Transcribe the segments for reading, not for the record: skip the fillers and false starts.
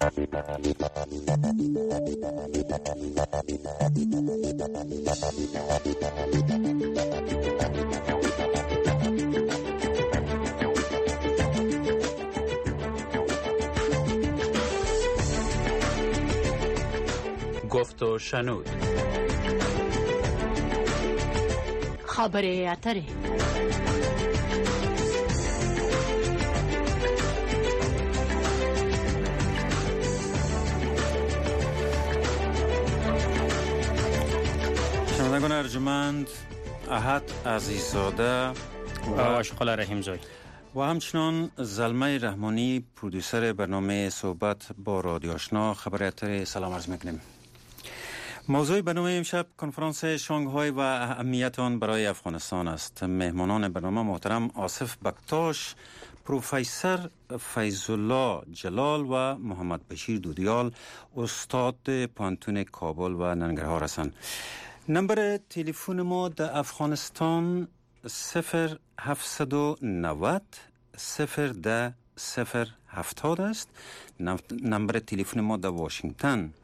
گفت و شنود. خبره اتره. شنوندگان ارجمند، احد عزیززاده و آشقال رحیمزای و همچنان زلمه رحمانی پرودوسر برنامه صحبت با رادیو آشنا خبر اتر سلام عرض میکنیم. موضوع برنامه امشب کنفرانس شانگهای و اهمیت آن برای افغانستان است. مهمانان برنامه محترم آصف بکتاش، پروفسور فیض الله جلال و محمد بشیر دودیال، استاد پانتون کابل و ننگرهار هستند. نمبر تلفن ما در افغانستان 0790 010 070 است. نمبر تلفن ما در واشنگتن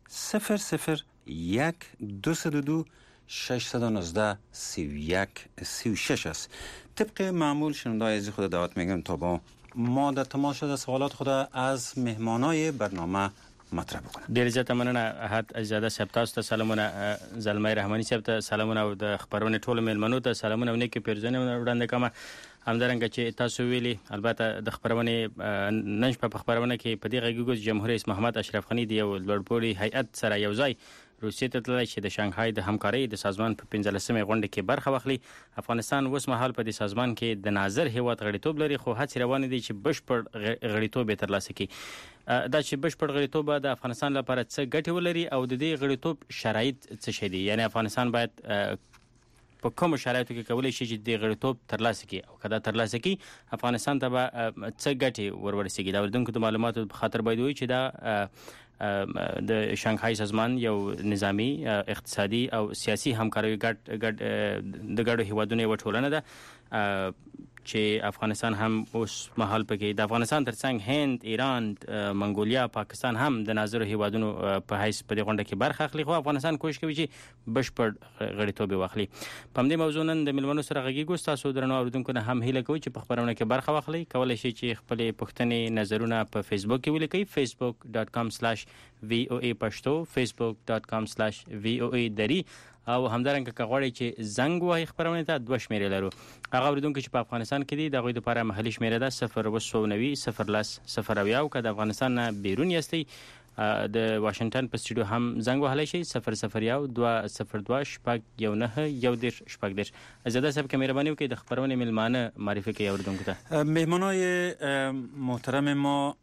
001 222 619 31 36 است. طبق معمول شنونده‌های عزیز خود دعوت میگم تا با ما در تماس شده سوالات خود از مهمانای برنامه مطرح بکنه. ډیر زیاته مننه احد عزیزاده صاحب، تاسو ته سلامونه. زلمه رحمانی صاحب ته سلامونه او د خبرونه ټولو میلمنو ته سلامونه او نیکه پیرزونه وړاندې کوم. همدارنګه چې تاسو ویلي البته د خبرونه نن په خبرونه کې په دې غږیږي جمهور رئیس محمد اشرف غنی دی او لوړپوړي هیئت سره یو ځای روسیې ته تللی چې د شانګهای د همکارۍ د سازمان په 15مې غونډه کې برخه واخلي. افغانستان اوس مهال په دې سازمان کې د ناظر هیواد غړیتوب لري، خو هڅې روانې دي چې بشپړ غړیتوب یې ترلاسه کړي. دا چې بشپړ غړیتوب د افغانستان لپاره څه ګټې ولري او د دې غړیتوب شرایط څه شي دي، یعنی افغانستان باید په کوم شرایطو کې کولی شي چې د غړیتوب ترلاسه کړي او کله ترلاسه کړي افغانستان ته به څه ګټې ورسیږي. د اوریدونکو د معلوماتو په خاطر باید وایي چې دا د شانګهای سازمان یو نظامی، اقتصادي او سیاسي همکاري د ګډو هیوادونو یو ټولنه ده چې افغانستان هم اوس مهال پکې د افغانستان ترڅنګ هند، ایران، منګولیا، پاکستان هم د ناظر هیوادونو په حیث په دې غونډه کې برخه اخلي، خو افغانستان کوشش کوي چې بشپړ غړیتوب واخلي. په همدې موضوع نن د میلمنو سره غږیږو. تاسو درنو اوریدونکو نه هم هیله کوي چې په خبرونه کې برخه واخلي. کولای شئ چې خپل پوښتنې نظرونه په فیسبوک کې ولیکئ، facebook.com/voa پښتو، facebook.com/voa دری، او همدارنګه که غواړئ چې زنګ وهئ خبرونه ته 2 شمیرې لرو. هغه اوریدونکو چې په افغانستان کې دي د هغوی لپاره محلي شمیره ده 090 010 0 او که د افغانستان نه بیرون یاستئ د واشنگټن په سټوډیو هم زنګ وهلی شئ 001 202 شپږ 19 10 زیاده صاحب که مهرباني وکړئ د خبرونې میلمانه معرفي کړئ اوریدونکو ته. مهمانای محترم ما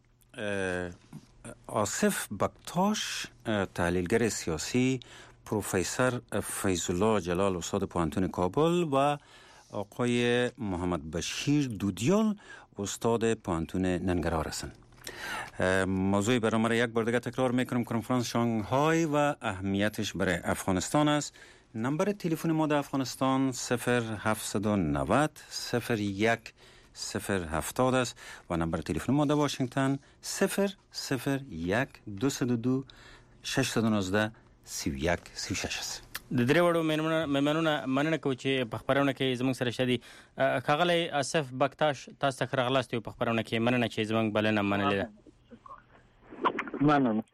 آصف بکتاش، تحلیلگر سیاسی، پروفسور فیض الله جلال استاد پانتون کابل و آقای محمد بشیر دودیال استاد پانتون ننگرهار هستند. موضوع برنامه را یک بار دیگه تکرار میکنم. کنفرانس شانگهای و اهمیتش برای افغانستان است. نمبر تلفن ما در افغانستان 0790 01 070 است و نمبر تلفن ما در واشنگتن 001 222 619 31 36 است. د درې وړو مېمنونه مننه کوو چې په خبرونه کې زموږ سره شته دي. ښاغلی آصف بکتاش، تاسو ته ښه راغلاست په خبرونه کې. مننه چې زموږ بلنه منلې ده. مننه.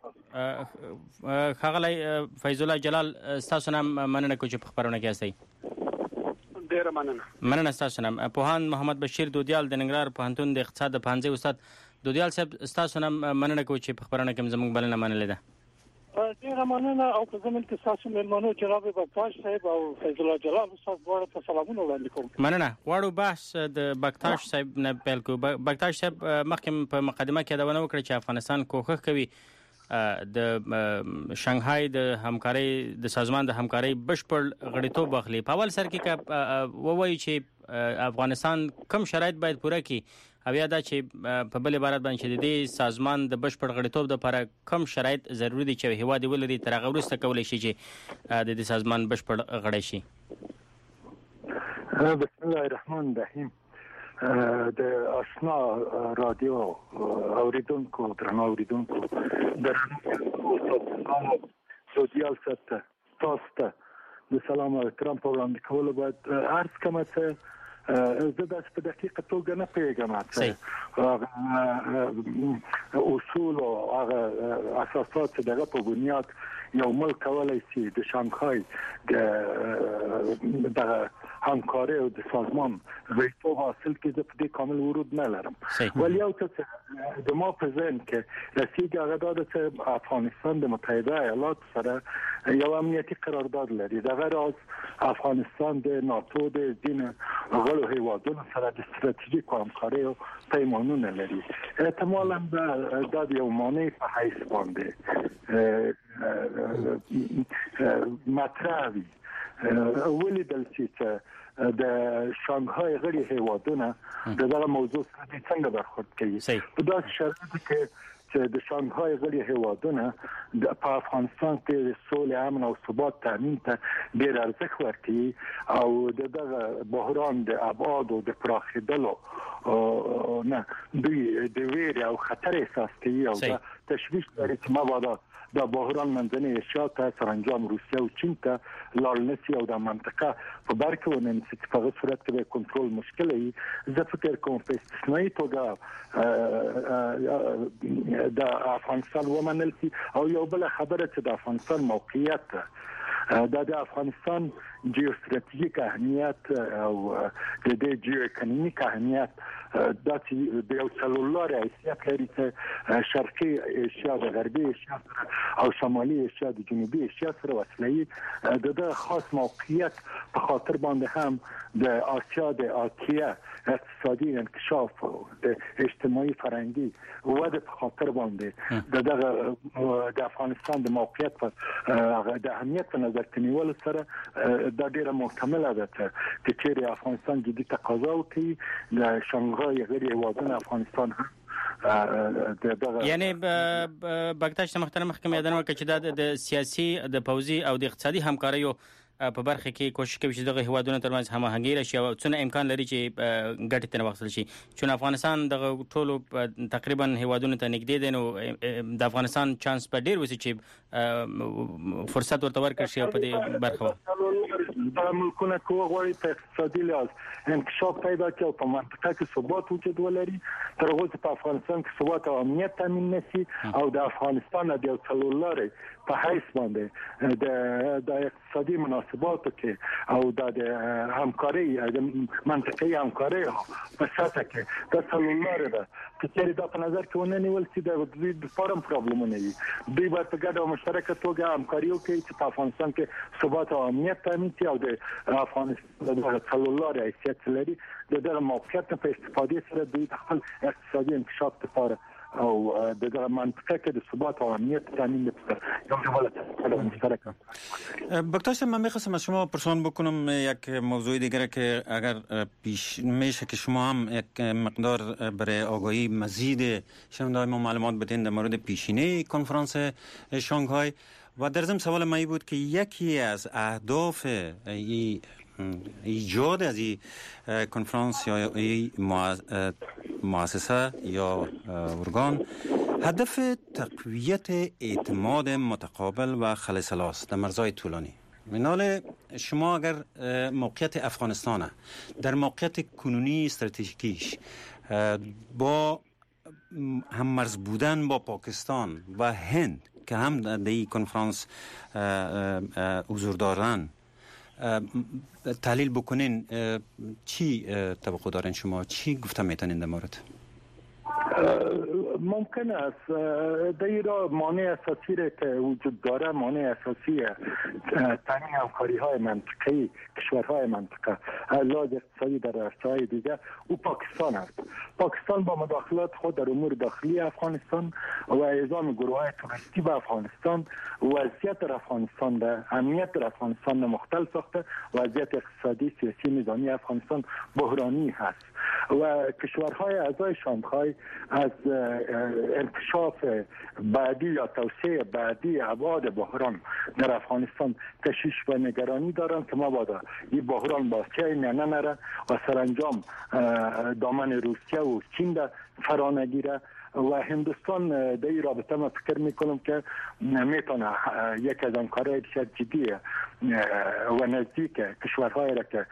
ښاغلی فیض الله جلال، ستاسو نه مننه کوو چې په خبرونه کې یاستئ. ډیره مننه ستاسو نه. پوهاند محمد بشیر دودیال د ننګرهار پوهنتون د اقتصاد د پوهنځي استاد. دودیال صاحب، ستاسو نه مننه کوو چې په خبرونه کې زموږ بلنه منلې ده. ډیره مننه. او په زمين کې تاسو مېلمنو جناب بکتاش صاحب او فیض الله جلال استاد دواړو ته سلامونه وړاندې کوم. مننه. غواړو بحث د بکتاش صاحب نه پیل کوو. بکتاش صاحب مخکې په مقدمه کې دا ونه وکړه چې افغانستان کوښښ کوي د شانګهای د همکارۍ د سازمان د همکارۍ بشپړ غړیتوب واخلي. په اول سر کې ووایي چې افغانستان کوم شرایط باید پوره کړي او یا دا چې په بل عبارت باندې چې د دې سازمان د بشپړ غړیتوب لپاره کوم شرایط ضروری دي چې هیواد ولري، تر هغه وروسته کولی شي چې د دې سازمان بشپړ غړی شي. بسم الله الرحمن الرحیم. د آشنا رادیو اوریدونکو درنو اوریدونکو درنو سوشال سیستم تاسو د سلام او احترام په وړاندې کولو باید عرض کوم چې زه د په دقیقه توګه نه پیژنم چې اصول او هغه اساسات دغه په بنیاد یو ملک کولای شي د شانګهای د همکاري او د سازمان ویتو حاصل کړي د دې کامل ورود نه لرم ولی یو څه د ما په ذهن کې رسیدي هغه دا چې افغانستان د متحده ایالات سره یو امنیتي قرارداد لري د غیر از افغانستان د ناتو د دین غړو هیوادونو سره د ستراتیژیک همکاري او پیمانونه لري احتمالاً دا یو مانع په حیث باندې مطرح وي ولیدل چې د شانګهای غړي هیوادونه دغه موضوع سره څنګه برخورد کوي په داسې شرایطو کې چې د شانګهای غړي هیوادونه په افغانستان کې د سولې امن او ثبات تامین ته ډېر ارزښت ورکوي او دغه بحران د ابعاد او د پراخېدلو نه دوی د ویرې او خطر احساس کوي او دا تشویش لري چې مبادا دا بحران منځنۍ ایشیا ته سرانجام روسیه او چین ته لاړ نشي او د منطقه په بر کې ونه نشي په هغه صورت کې کنټرول مشکل وي زه فکر کوم په استثنایی توګه د افغانستان ومنل شي او یو بل خبره چې د افغانستان موقعیت د افغانستان جیوستراتیژیک اهمیت او د جیو اکونومیک اهمیت دا چې د یو څلورلارې حیثیت لري چې شرقي ایشیا د غربي ایشیا او شمالي ایشیا د جنوبي ایشیا سره وصلوي د خاص موقعیت په خاطر باندې هم د آسیا د آسیا اقتصادي انکشاف او د اجتماعي فرهنګي وده په خاطر باندې د افغانستان د موقعیت په د اهمیت په نظر کې نیول سره دا ډیره محتمله ده چې چیرې افغانستان جدي تقاضا وکړي د شانګهای غړي هیوادونو افغانستان یعنی بګتاش محترم محکمه یادونه وکړي چې د سیاسي د پوځي او د اقتصادي همکاریو په برخه کې کوشش کوي چې دغه هیوادونو ترمنځ هماهنګي راشي او څونه امکان لري چې ګټه تنه واخیستل شي چې افغانستان دغه ټولو تقریبا هیوادونو ته نږدې دي نو د افغانستان چانس په ډیر وسی چې فرصت ورته ورکړي شي په دې برخه د ملکونو کوغوري په اقتصادي لحاظ انکشاف پیدا کړي او په منطقه کې ثبات وجود ولري تر اوسه په افغانستان کې ثبات او امنیت تامین نشي او د افغانستان د یو څلورلارې په حیث باندې د اقتصادي مناسباتو کې او د همکاري د منطقي همکاري په ساته کې د څلورلارې ده چې دا په نظر کې ونه نیول چې د فارم پرابلمونه دي دوی باید په ګډه او مشترکه توګه همکاري وکړي چې په افغانستان کې ثبات او امنیت تامین شي او د افغانستان د څلورلارې حیثیت لري دغه موقعیت په استفادې سره دوی خپل اقتصادي انکشاف لپاره او دغه منطقه کې د ثبات و امنیت تامین لپاره یو ډول مشترک. بکتاش من می‌خواستم از شما پرسان بکنم یک موضوع دیگر که اگر پیش میشه که شما هم یک مقدار برای آگاهی مزید شنونده‌های ما معلومات بدین در مورد پیشینه کنفرانس شانگهای و در ضمن سوال من بود که یکی از اهداف ایجاد از این کنفرانس یا این مؤسسه یا ارگان هدف تقویت اعتماد متقابل و خلص است در مرزهای طولانی. منال شما اگر موقعیت افغانستان در موقعیت کنونی استراتژیکیش با هم مرز بودن با پاکستان و هند که هم در این کنفرانس حضور دارن تحلیل بکنین چی توقع دارین شما چی گفته میتونین در مورد؟ ممکن است در ایران مانع اساسی که وجود داره مانع اساسی تامین همکاری‌های منطقه‌ای کشورهای منطقه لحاظ اقتصادی در عرصه‌های دیگر او پاکستان است. پاکستان با مداخلات خود در امور داخلی افغانستان و اعزام گروه‌های توریستی به افغانستان وضعیت در افغانستان و امنیت در افغانستان مختل ساخته. وضعیت اقتصادی سیاسی نظامی افغانستان بحرانی هست و کشورهای اعضای شانگهای از انکشاف بعدی یا توسعه بعدی ابعاد بحران در افغانستان تشویش و نگرانی دارند که مبادا این بحران با آسیای میانه نره و سرانجام دامن روسیه و چین را فرا نگیره. و هندوستان در این رابطه ما فکر میکنم که میتونه یک از همکارهای بسیار جدی و نزدیک کشورهای را که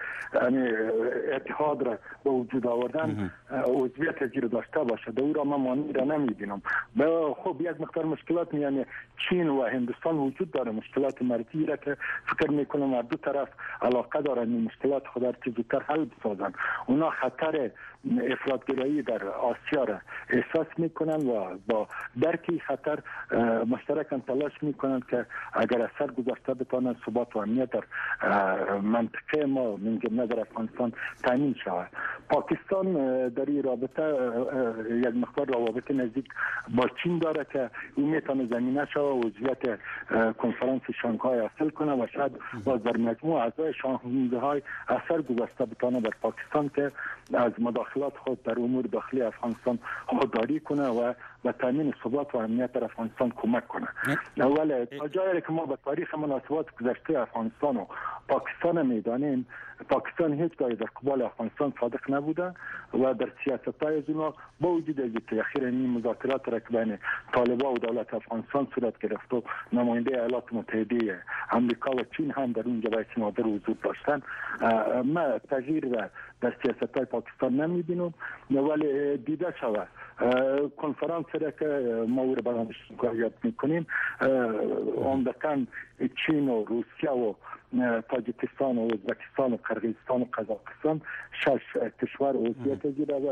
اتحاد را به وجود آوردن عضویت زیر داشته باشه. در او را من مانع را نمیبینم. خب یک مقدار مشکلات میان چین و هندوستان وجود داره، مشکلات مرزی را که فکر میکنم هر دو طرف علاقه دارن این مشکلات خود را زودتر حل بسازن. اونا خطر افراط‌گرایی در آسیا را احساس میکنن و با درک خطر مشترکاً تلاش میکنن که اگر اثر گذاشته بتوانند ثبات و امنیت در منطقه ما من جمله در افغانستان تامین شود. پاکستان در این رابطه یک مقدار روابط نزدیک با چین داره که این میتونه زمینه شود عضویت کنفرانس شانگهای حاصل کنه و شاید باز در مجموع اعضای شانگهای اثر گذاشته بتونه در پاکستان که از مداخلات خود در امور داخلی افغانستان خودداری کنه و به تامین ثبات و امنیت در افغانستان کمک کنه. ولی تا جایی که ما به تاریخ مناسبات گذشته افغانستان و پاکستان میدانیم، پاکستان هیچگاه در قبال افغانستان صادق نبوده و در سیاست‌های از اونا با وجود از تأخیر این مذاکرات را که بین طالبان و دولت افغانستان صورت گرفت و نماینده ایالات متحده آمریکا و چین هم در اونجا باید حاضر حضور داشتن، ما تغییر در سیاست‌های پاکستان نمی‌بینم. ولی دیده شود کنفرانس را که ما او را برامش یاد می‌کنیم عمدتاً چین و روسیه و تاجیکستان و ازبکستان و قرقیزستان و قزاقستان 6 کشور عضویت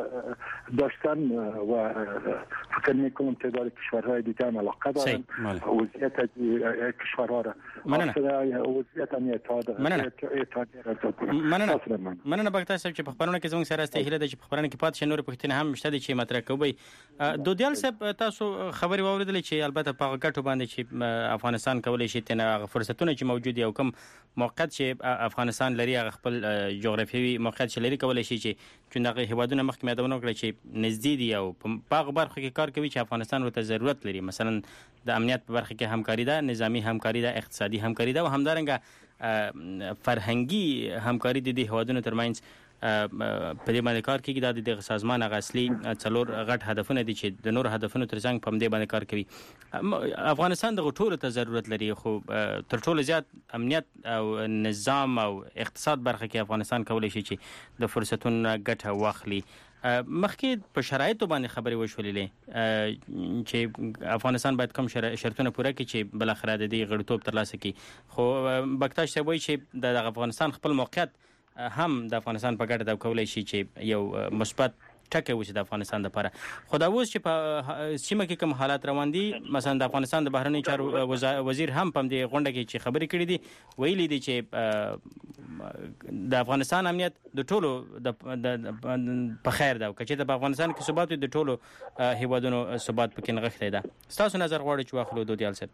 داشتن و فکر میکنم تعداد کشورهای دیگه هم علاقه دارن عضویت کشورها را عضویت هم اتحادیه را مننه بختیار صاحب چې په خبرونه کې زموږ سره هیله ده چې په خبرونه کې پاتې شي نور پوښتنې هم شته چې مطرح کوي. دودیال صاحب تاسو خبري واوریدل چې البته په غټو باندې چې افغانستان کولای شي تنه فرصتونه چې موجود دي او کوم موقعیت چې افغانستان لري هغه خپل جغرافیوي موقعیت چې لري کولای شي چې دغه هیوادونه مخکې مېدونه کړی چې نږدې دي او په هغه برخه کې کار کوي چې افغانستان ورته ضرورت لري. مثلا د امنیت په برخه کې همکاري ده، نظامی همکاري ده، اقتصادي همکاري ده او همدارنګه فرهنګي همکاري د دې هیوادونو ترمنځ په دې باندې کار کوي. دا د سازمان اصلي څلور غټ هدفونه دي چې د نور هدفونو ترڅنګ په دې باندې کار کوي. افغانستان د ټولو ته ضرورت لري خو تر ټولو زیات امنیت او نظام او اقتصاد برخه کې افغانستان کولای شي چې د فرصتونو ګټه واخلي. مخکې په شرایطو باندې خبرې وشولې چې افغانستان باید کوم شرطونه پوره کړي چې بل اخر د دې غړیتوب ترلاسه کړي. خو بکتاش صاحب وایي چې د افغانستان خپل موقعیت هم د افغانستان په ګټه د کولای شي چې یو مثبت ټکی وشي د افغانستان لپاره. خو دا اوس چې په سیمه کې کوم حالات روان دي، مثلا د افغانستان د بهرنی چارو وزیر هم په دې غونډه کې چې خبرې کړې دي ویلي دي چې د افغانستان امنیت د ټولو په خیر ده او چې د افغانستان کې ثبات د ټولو هیوادونو ثبات پکې نغښتې ده. ستاسو نظر غواړي چې واخلو دودیال صاحب.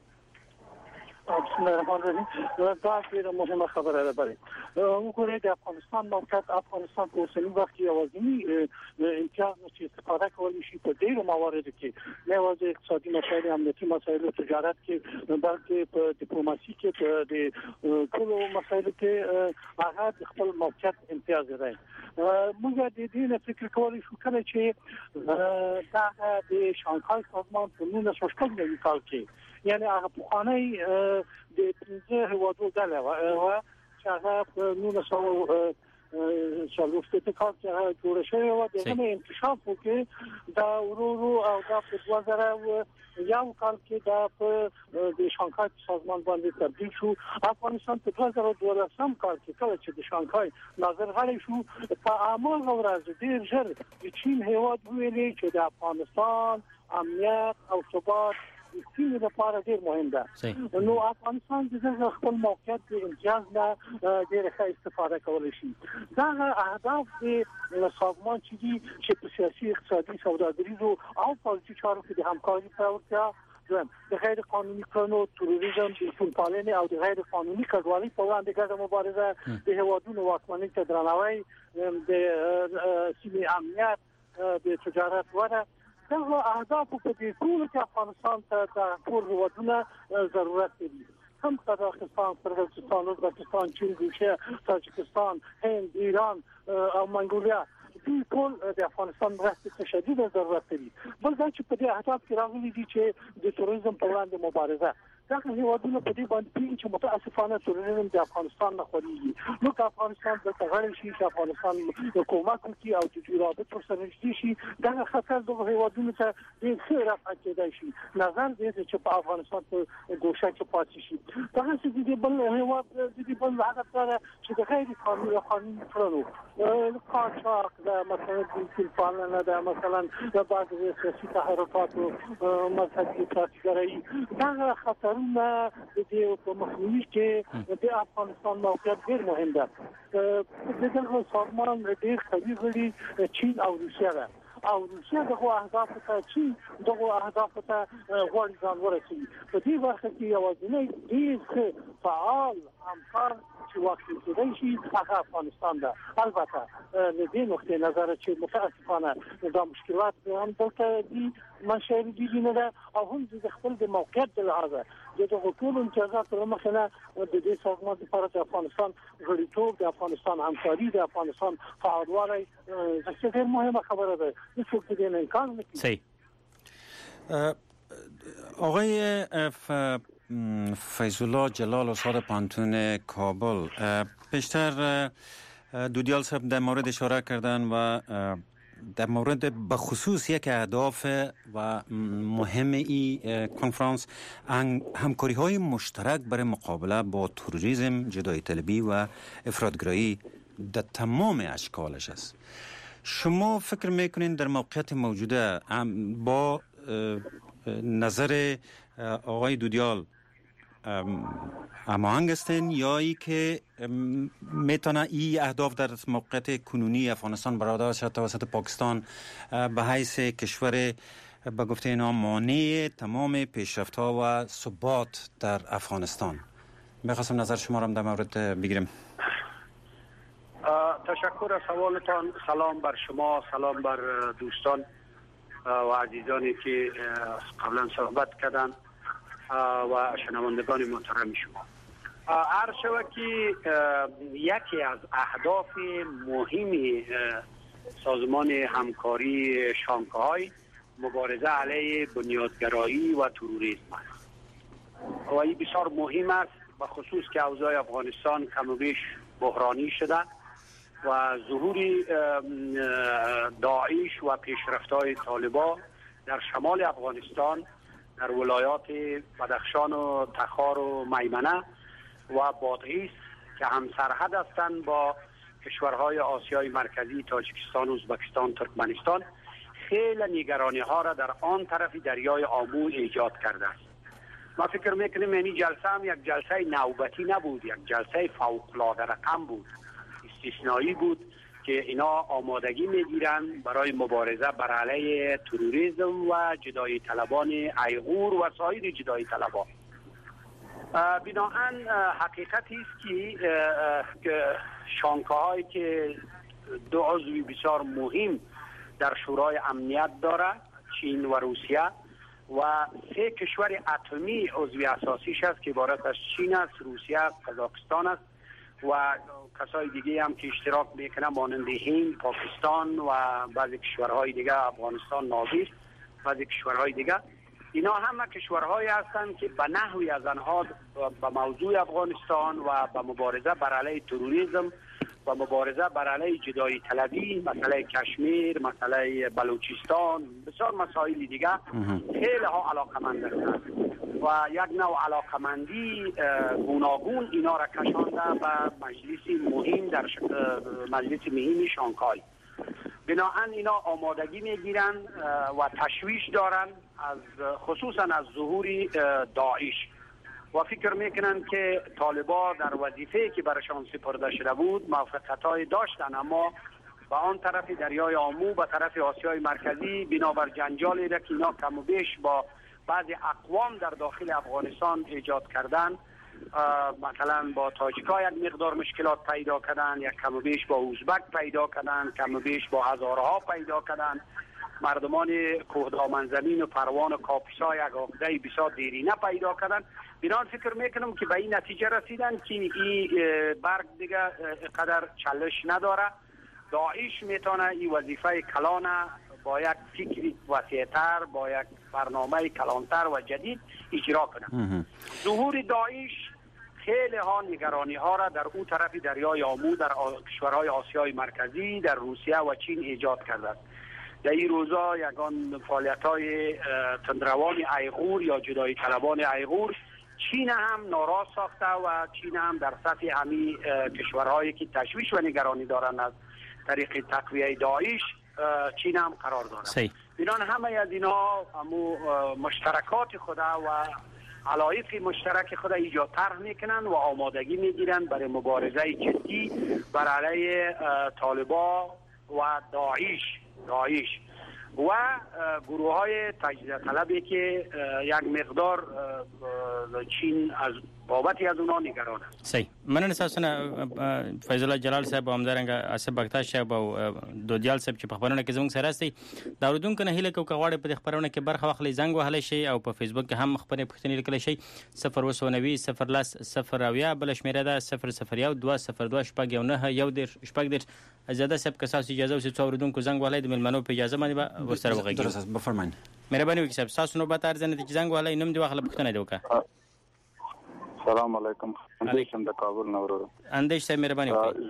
بسم الله الرحمن الرحیم. دا ډیره مهمه خبره ده. وګورئ د افغانستان موقعیت افغانستان په اوسني وخت کې یوازینی امتیاز چې استفاده کولی شي په ډیرو مواردو کې، نه یوازې اقتصادي مسایل، امنیتي مسایل او تجارت کې، بلکې په ډیپلوماسي کې په د ټولو مسایلو کې هغه خپل موقعیت امتیاز لري. موږ د دې فکر کولی شو کله چې دا د شانګهای سازمان په 1990 کال کې یعنی هغه پخوانی د 15 هیوادو ډله و چې هغه په 1990 کال کې هغه جوړ شوی و. دغه انکشاف وکړي دا ورو او دا په 2001 کال کې دا په د شانګهای سازمان باندې تبدیل شو. افغانستان په 2012 کال کې کله چې د شانګهای ناظر غړی شو په هغه ورځ ډیر ژر د چین هیواد ویلي چې د افغانستان امنیت او ثبات سیمه لپاره ډیر مهم ده. نو افغانستان د خپل موقعیت د امتیاز نه ډیر ښه استفاده کولی شي. دا اهداف د سازمان چې په سیاسي، اقتصادي، سوداګریزو او پالیسي چارو کې د همکاري پیاوړتیا دویم د غیر قانوني کړنو تروریزم پالنې او د غیر قانوني کډوالۍ په وړاندې ګډه مبارزه د هیوادونو واکمنۍ ته درناوی د سیمې امنیت د تجارت وده دغه اهداف په دې ټول کې افغانستان ته د ټول هیوادونو ضرورت لري هم قزاقستان، قرغیزستان، ازبکستان، چین، روسیه، تاجکستان، هند، ایران او منګولیا دوی ټول د افغانستان مرستې شدید ضرورت لري. بل دا چې په دې اهداف کې راغلي دي چې د تروریزم په وړاندې مبارزه دغه هیوادونه په دې باندې پیږي چې متاسفانه تروریزم د افغانستان نه خوريږي. نو که افغانستان د تغړل شي چې افغانستان حکومت کوي او د جوړابط سره نږدې شي دغه خطر د هیوادونو ته د خیر افکیدای شي. نظر دې چې په افغانستان په ګوشه کې پاتې شي. دغه څه دي بل هیواد د بل هدف سره چې د غیر قانوني کړنو قاچاق د مثلا د پالنه د مثلا د بعض سیاسي تحرکاتو مذهبي تاثیرګرایي دغه خطرونه د دې په مخنیوي کې د افغانستان موقعیت ډېر مهم ده. د دغه سازمان ډېر قوي غړي چین او روسیه ده او روسیه دغه اهداف ته چین دغه اهداف ته غواړي ځان ورسوي. په دې وخت کې یوازینی ډېر فعال همکار چې واقع کېدای شي هغه افغانستان ده. البته له دې نقطې نظر چې متاسفانه دا مشکلات هم دلته دي منشأ دي نه ده او هم د خپل د موقعیت د لحاظه دغه ټول امتیازات لرمخه نه د دې سازمان لپاره د افغانستان غړیتوب د افغانستان همکاري د افغانستان فعالوالی څه ډېر مهمه خبره ده. هیڅوک دې نه انکار نه کوي. صحیح. آقای فیض الله جلال استاد پانتون کابل، بیشتر دودیال صاحب در مورد اشاره کردن و در مورد بخصوص یک اهداف و مهم این کنفرانس همکاری های مشترک برای مقابله با تروریسم، جدایی طلبی و افراطگرایی در تمام اشکالش است. شما فکر میکنین در موقعیت موجوده با نظر آقای دودیال هماهنگ هستین یا ای که میتونه این اهداف در موقعیت کنونی افغانستان برآورده شد توسط پاکستان به حیث کشور به گفته اینا مانع تمام پیشرفت‌ها و ثبات در افغانستان؟ میخواستم نظر شما را در مورد بگیرم. تشکر از سوالتان. سلام بر شما، سلام بر دوستان و عزیزانی که قبلا صحبت کردن و شنوندگان محترم شما. عرض شود که یکی از اهداف مهم سازمان همکاری شانگهای مبارزه علیه بنیادگرایی و تروریسم است و این بسیار مهم است، به خصوص که اوضاع افغانستان کم و بیش بحرانی شده و ظهور داعش و پیشرفت‌های طالبان در شمال افغانستان در ولایات بدخشان و تخار و میمنه و بادغیس که هم سرحد هستند با کشورهای آسیای مرکزی تاجیکستان، ازبکستان، ترکمنستان خیلی نگرانی ها را در آن طرف دریای آمو ایجاد کرده است. ما فکر میکنیم یعنی جلسه هم یک جلسه نوبتی نبود، یک جلسه فوق‌العاده رقم بود، استثنایی بود که اینا آمادگی میگیرن برای مبارزه بر علیه تروریسم و جدایی طلبان ایغور و سایر جدایی طلبان. بنابراین حقیقتی است که شانگهای که دو عضو بسیار مهم در شورای امنیت داره، چین و روسیه، و 3 کشور اتمی عضو اساسیش است که عبارت از چین است، روسیه است، قزاقستان است و کسای دیگه هم که اشتراک میکنه مانند هند، پاکستان و بعضی کشورهای دیگه، افغانستان ناظر، بعضی کشورهای دیگه. اینا همه کشورهایی هستند که به نحوی از آنها به موضوع افغانستان و به مبارزه بر علیه تروریسم و مبارزه بر علیه جدایی طلبی، مسئله کشمیر، مسئله بلوچستان، بسیار مسائل دیگه خیلی ها علاقمند هستند و یک نوع علاقمندی گوناگون اینا را کشانده به مجلس مهم در مجلس مهم شانگهای. بنابراین اینا آمادگی میگیرن و تشویش دارن از خصوصا از ظهور داعش و فکر میکنن که طالبان در وظیفه که برشان سپرده شده بود موفقیت‌های داشتن، اما به آن طرف دریای آمو به طرف آسیای مرکزی بنابر جنجالی را که اینا کم و بیش با بعضی اقوام در داخل افغانستان ایجاد کردن، مثلا با تاجیک‌ها یک مقدار مشکلات پیدا کردن، یک کم و بیش با ازبک پیدا کردن، کم و بیش با هزارها پیدا کردن. مردمان کوهدامنزمین و پروان و کاپیسا یک عقده بسیار دیرینه پیدا کردن. بنابراین فکر میکنم که به این نتیجه رسیدن که این برگ دیگه قدر چالش نداره. داعش میتونه این وظیفه کلان با یک فکری وسیع‌تر، با یک برنامه کلانتر و جدید اجرا کنه. ظهور داعش خیلی ها نگرانی ها را در اون طرف دریای آمو، در کشورهای آسیای مرکزی، در روسیه و چین ایجاد کرده است. در این روزا یگان فعالیت‌های تندروان ایغور یا جدایی طلبان ایغور چین هم ناراض ساخته و چین هم در سطح همین کشورهایی که تشویش و نگرانی دارند از طریق تقویه داعش چین هم قرار دارد. بنان همه از اینها مشترکات خود و علایق مشترک خود ایجاد طرح میکنن و آمادگی میگیرن برای مبارزه جدی بر علیه طالبان و داعش و گروه های تجزیه طلبی که یک مقدار چین از بابتی از اونا نگران است. صحیح. مننه اساسا فیض الله جلال صاحب او همدارنګه اسب بختاش صاحب او دودیال صاحب چې په خبرونه کې زموږ سره استي دا ورودونکو نه هیله کو کغواړي په خبرونه کې برخه واخلي زنګ وهلی شي او په فیسبوک کې هم خبرې پښتنې لیکل شي 090 010 بل شمیره ده 002 زیاده سب کساس اجازه وسې څو ورودونکو زنګ وهلی د ملمنو په اجازه باندې به ورسره وغږیږي. درست بفرمایئ. مهرباني وکړئ صاحب تاسو نو به تر ځنه چې زنګ وهلی نوم دی واخله پښتنه دی وکړه. السلام علیکم. علیکم د کابل نورو اندیش صاحب مهرباني وکړئ.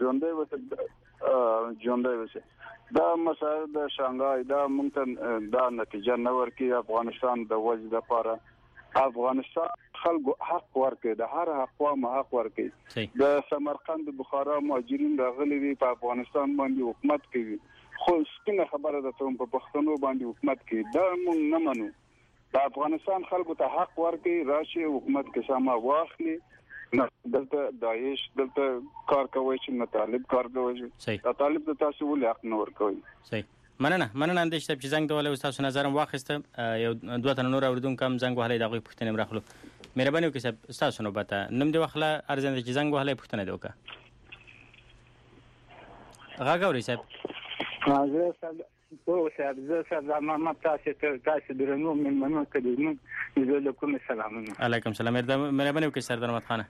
ژوندۍ وسه دا مسله د شانګای دا مونږ دا نتیجه نه ورکي. افغانستان د وجه د لپاره افغانستان خلکو حق ورکړي، د هر اقوام حق ورکړي. د سمرقند بخارا مهاجرین راغلي دي په افغانستان باندې حکومت کوي، خو څنګه خبره ده ته په پښتنو باندې حکومت کوي دا مونږ نه منو. د افغانستان خلکو ته حق ورکړي، راشي حکومت کې سما واخلي. نه دلته داعش دلته کار کوي چې نه طالب کار کوي. دا طالب د تاسو ولې حق نه ورکوي. صحیح. مننه اندیش صاحب چې زنګ ډول استاد نظرم واخیسته. یو دوه تن نور اوردونکو هم زنګ وهلی دغه پښتنې مراخلو. مهرباني وکړئ صاحب استاد نو بته نوم دی واخله ارزنده چې زنګ وهلی پښتنې دی وکړه. غاګوري صاحب. زه صاحب ما تاسو درنو من منو کډینو زه له کوم سلامونه. علیکم سلام. مهرباني وکړئ سردار احمد خان.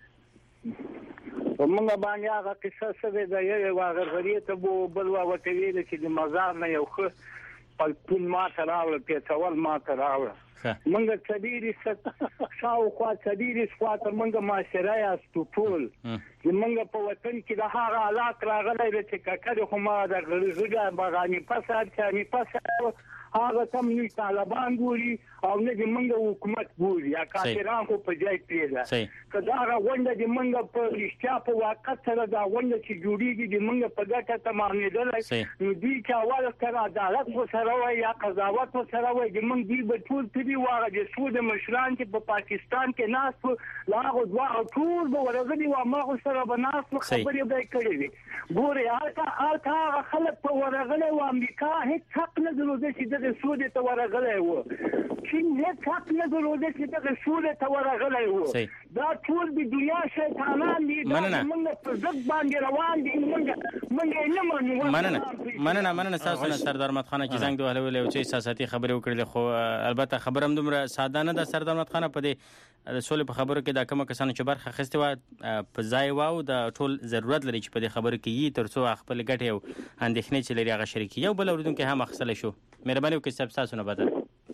ومنګ باندې هغه قصه څه ده یو غرغړی ته بل وته ویل چې د مزار نه یو خو پلپون ما تراول پیټول ما تراول منګ کډيري شاو خوا کډيري سوات منګ ما شرای استوپول منګ په وطن کې د هغه حالات راغلي چې ککړ خو ما د غړغړا باغانی فساد چاني فساد هغه کم نه طالبان ګوري او نه د منګ حکومت ګوري یا کافرانو خو په ځای پیدا کدا هغه ونده د منګ په رښتیا په واقع سره دا ونده چې جوړیږي د منګ په ګټه تمامېدل نو دوی چې اول سره عدالت سره وای یا قضاوت سره وای د منګ دی په ټول پیډي واغه د سود مشران چې په پاکستان کې ناس لاغه دوا ټول به ورغلي و ما سره بناس خبرې به کړې وي ګوري هغه خلک په ورغله و امریکا هیڅ حق نه درلود چې د سود ته ورغله و چین هیڅ حق نه درلود چې د سود ته ورغله و دا ټول د دنیا شیطانان دي موږ په ځد باندې روان دي موږ نه منو. مننه تاسو سردار احمد خان چې زنګ دوه ولې او چې سیاسي خبرې وکړلې خو البته خبرم دومره ساده نه ده. سردار احمد خان په دې سولې په خبرو کې دا کوم کسانو چې برخه اخیستې و په ځای واو د ټول ضرورت لري چې په دې خبرو کې یې ترڅو خپل ګټې او اندېښنې چې لري هغه شریکي یو بل اوریدونکو هم اخیستل شو. مهرباني وکړئ صاحب تاسو نه بده.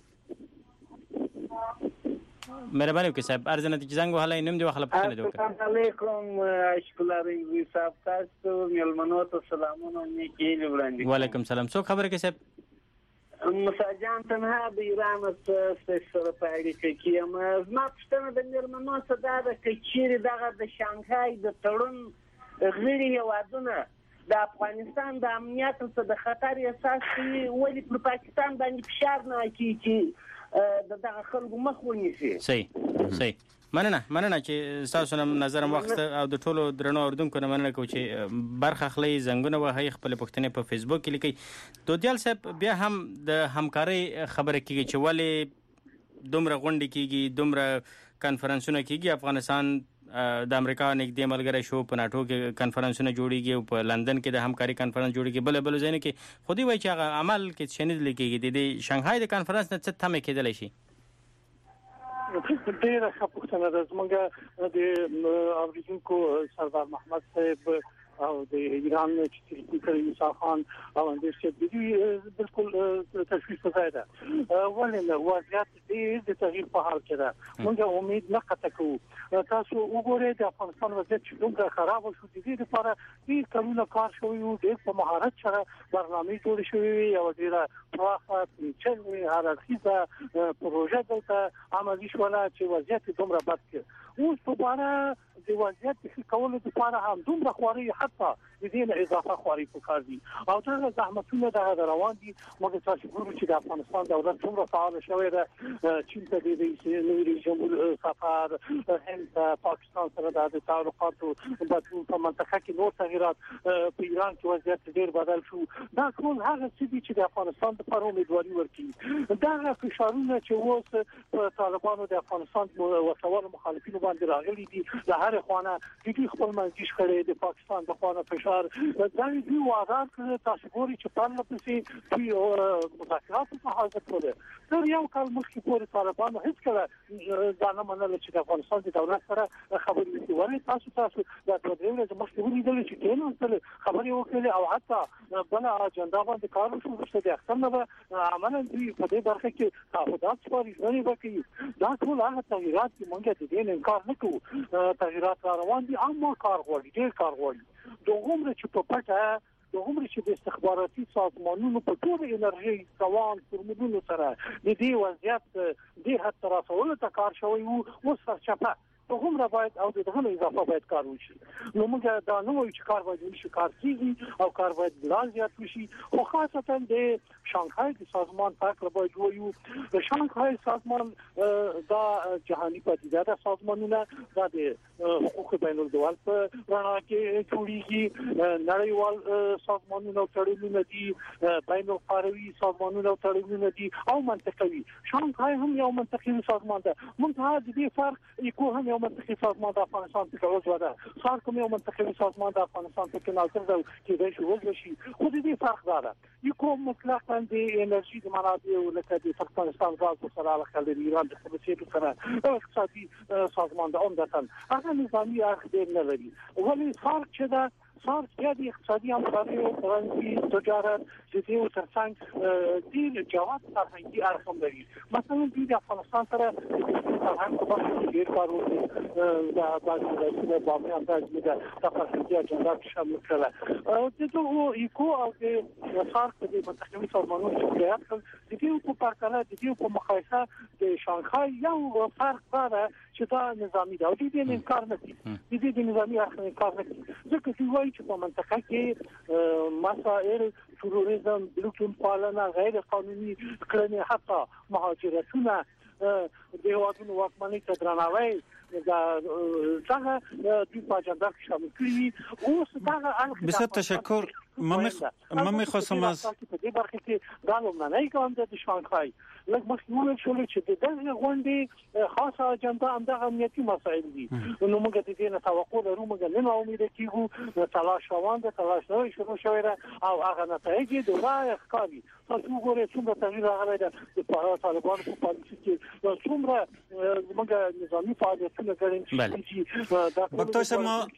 مهرباني وکړئ صاحب ارزنه چې زنګ وهلی نوم دی واخله پښتنه دی وکړه. السلام علیکم اشکلاری صاحب تاسو ملمنو ته سلامونه نیکی وړاندې. وعلیکم سلام. څو خبره کې صاحب مساجان تنها د ایران سره په اړیکه کې ما پښتنه د ملمنو څخه دا د چیرې دغه د شانګهای د تړون غړي هیوادونه د افغانستان د امنیت څخه د خطر احساس کوي ولې پر پاکستان باندې فشار نه کوي چې دغه خلکو مخ ونیسي. صحیح. مننه چې تاسو نظر واخیسته او د ټولو درنو اوردونکو نه مننه کوم چې برخه خلی زنګونه وهي خپل پښتنې په فیسبوک کې لیکي. دودیال صاحب بیا هم د همکاري خبره کوي چې ولی دومره غونډې کیږي دومره کانفرنسونه کیږي افغانستان د امریکا نږدې ملګری شو په ناتو کې کانفرنسونه جوړیږي او په لندن کې د همکاري کانفرنس جوړیږي بل ځای کې خودي وایي چې هغه عمل کې شنید لیکيږي د شانګهای د کانفرنس نه څه تمه کېدلی شي ډیره ښه پوښتنه ده زموږ د اوریدونکو سردار محمد صاحب او د ایران چې تلفي کړی موسی خان او اندر چې دې بالکل تشویش ځای ده ولې وضعیت دې د تغییر په حال کې ده موږ امید نه قطع کوو تاسو وګورئ د افغانستان وضعیت چې دومره خراب شو د دې لپاره ډېر کلونه کار شوی او ډېر په مهارت سره برنامه جوړ شوی او ډېر پراخه چې هر اړخیزه پروژه دلته عملي شوله چې وضعیت دومره بد کړ اوس په اړه د وضعیت د کولو لپاره هم دومره خواري حتی د دې نه اضافه خواري پکار دي او دا زحمتونه د روان دي موږ تاسو ګورو چې د افغانستان دولت څومره فعال شوی ده چین ته د نوي جمهور سفر هند پاکستان سره د تعلقاتو بدلون په منطقه کې نور تغیرات په ایران کې وضعیت ډېر بدل شو دا ټول هغه څه دي چې د افغانستان لپاره امیدواري ورکوي دا فشارونه چې اوس په طالبانو د افغانستان وسوال مخالفینو باندې راغلي دي د هر خوانه د خپل منځي شخړې د پاکستان د خوانه فشار دا دي وادار کړ تاسو ګوري چې په لپاره چې مذاکرات په حاضر کړي تر یو کال مخکې پورې طالبانو هیڅ کله دا نه منل چې د افغانستان د دولت سره خبرې وکړي تاسو دا د دې مخکې ولیدل چې کینې خبرې وکړي او حتی بل اجنډا باندې کار وشو چې د اختر نه عملاً په دې برخه کې تعهدات سپارښتنې وکړي دا ټول هغه تغیرات چې موږ د دې انکار نه کوو تغیرات روان دي اما کار غواړي ډېر کار غواړي دوغومره چې په پټه دوغومره چې د استخباراتي سازمانونو په ټول انرژي روان فرمولونو سره د دې وضعیت د حد تر رسولو ته کار شوی وو وسرچپه دوغومره باید او دغه اضافه باید کار وشي نو موږ دا نه وایو چې کار باید وشي کار کیږي او کار باید بلان زیات وشي خو خاصتا د شانګهای د سازمان تاکل باید وایو د شانګهای سازمان دا جهاني پدیده ده سازمانونه دا د حقوق بین الملل په رڼا کې جوړیږي نړیوال سازمانونه او تړونونه دي بین القهروي سازمانونه او تړونونه دي او منطقوي شانګهای هم یو منطقي سازمان ده موږ د دې فرق یو هم یو منطقي سازمان د افغانستان په توګه ده سار کوم یو منطقي سازمان د افغانستان په کې ناظر ده چې د شوګ شي خو دې فرق ده یو کوم مطلقاً د انرژي د منابع لکه د افغانستان غاز سره علاقه لري ایران د خصوصي سره اقتصادي سازمان ده عمدتاً هغه نظامی اخدار نه لري ولی فرق چې ده صار زیادی اقتصادي همکاري او فرهنګي تجارت چې دې ترڅنګ ډېر جواب فرهنګي اړخ لري مثلا د افغانستان سره فرهنګ په برخه کې ډېر کار وکړي دا د بامیان د فرهنګي اجنډا شامل کړل او د دوه ایکو او د صار په دې منطقوي سازمانونو کې فعالیت کوي د دې په پرتله د دې په مقایسه د شانګهای یو فرق ده چې دا نظامی ده او دې انکار نه کوي د نظامی اړخ انکار نه کوي ځکه چې وایي چې په منطقه کې مسائل تروریزم بلوکین پالنه غیر قانوني کړنې حتی مهاجرتونه د هیوادونو واکمنۍ ته درناوی دا څنګه د اجنډا شامل کړي اوس دا بسیار تشکر من میخواستم از په دې برخه کې دا لومړنی ګام د شانګهای لکه مخکې شول چې د دغه غونډې خاصه اجنډا همدغه امنیتي مسایل دي نو موږ د دې نه توقع لرو موږ نه امید کیږو تلاش روان ده تلاش نوې شروع شوی ده او هغه نتایج د رای ښکاري تاسو وګورئ څومره تغییر راغلی ده د طالبانو په پالیسي کې څومره موږ نظامی فعالیتونه کړي چې دکتر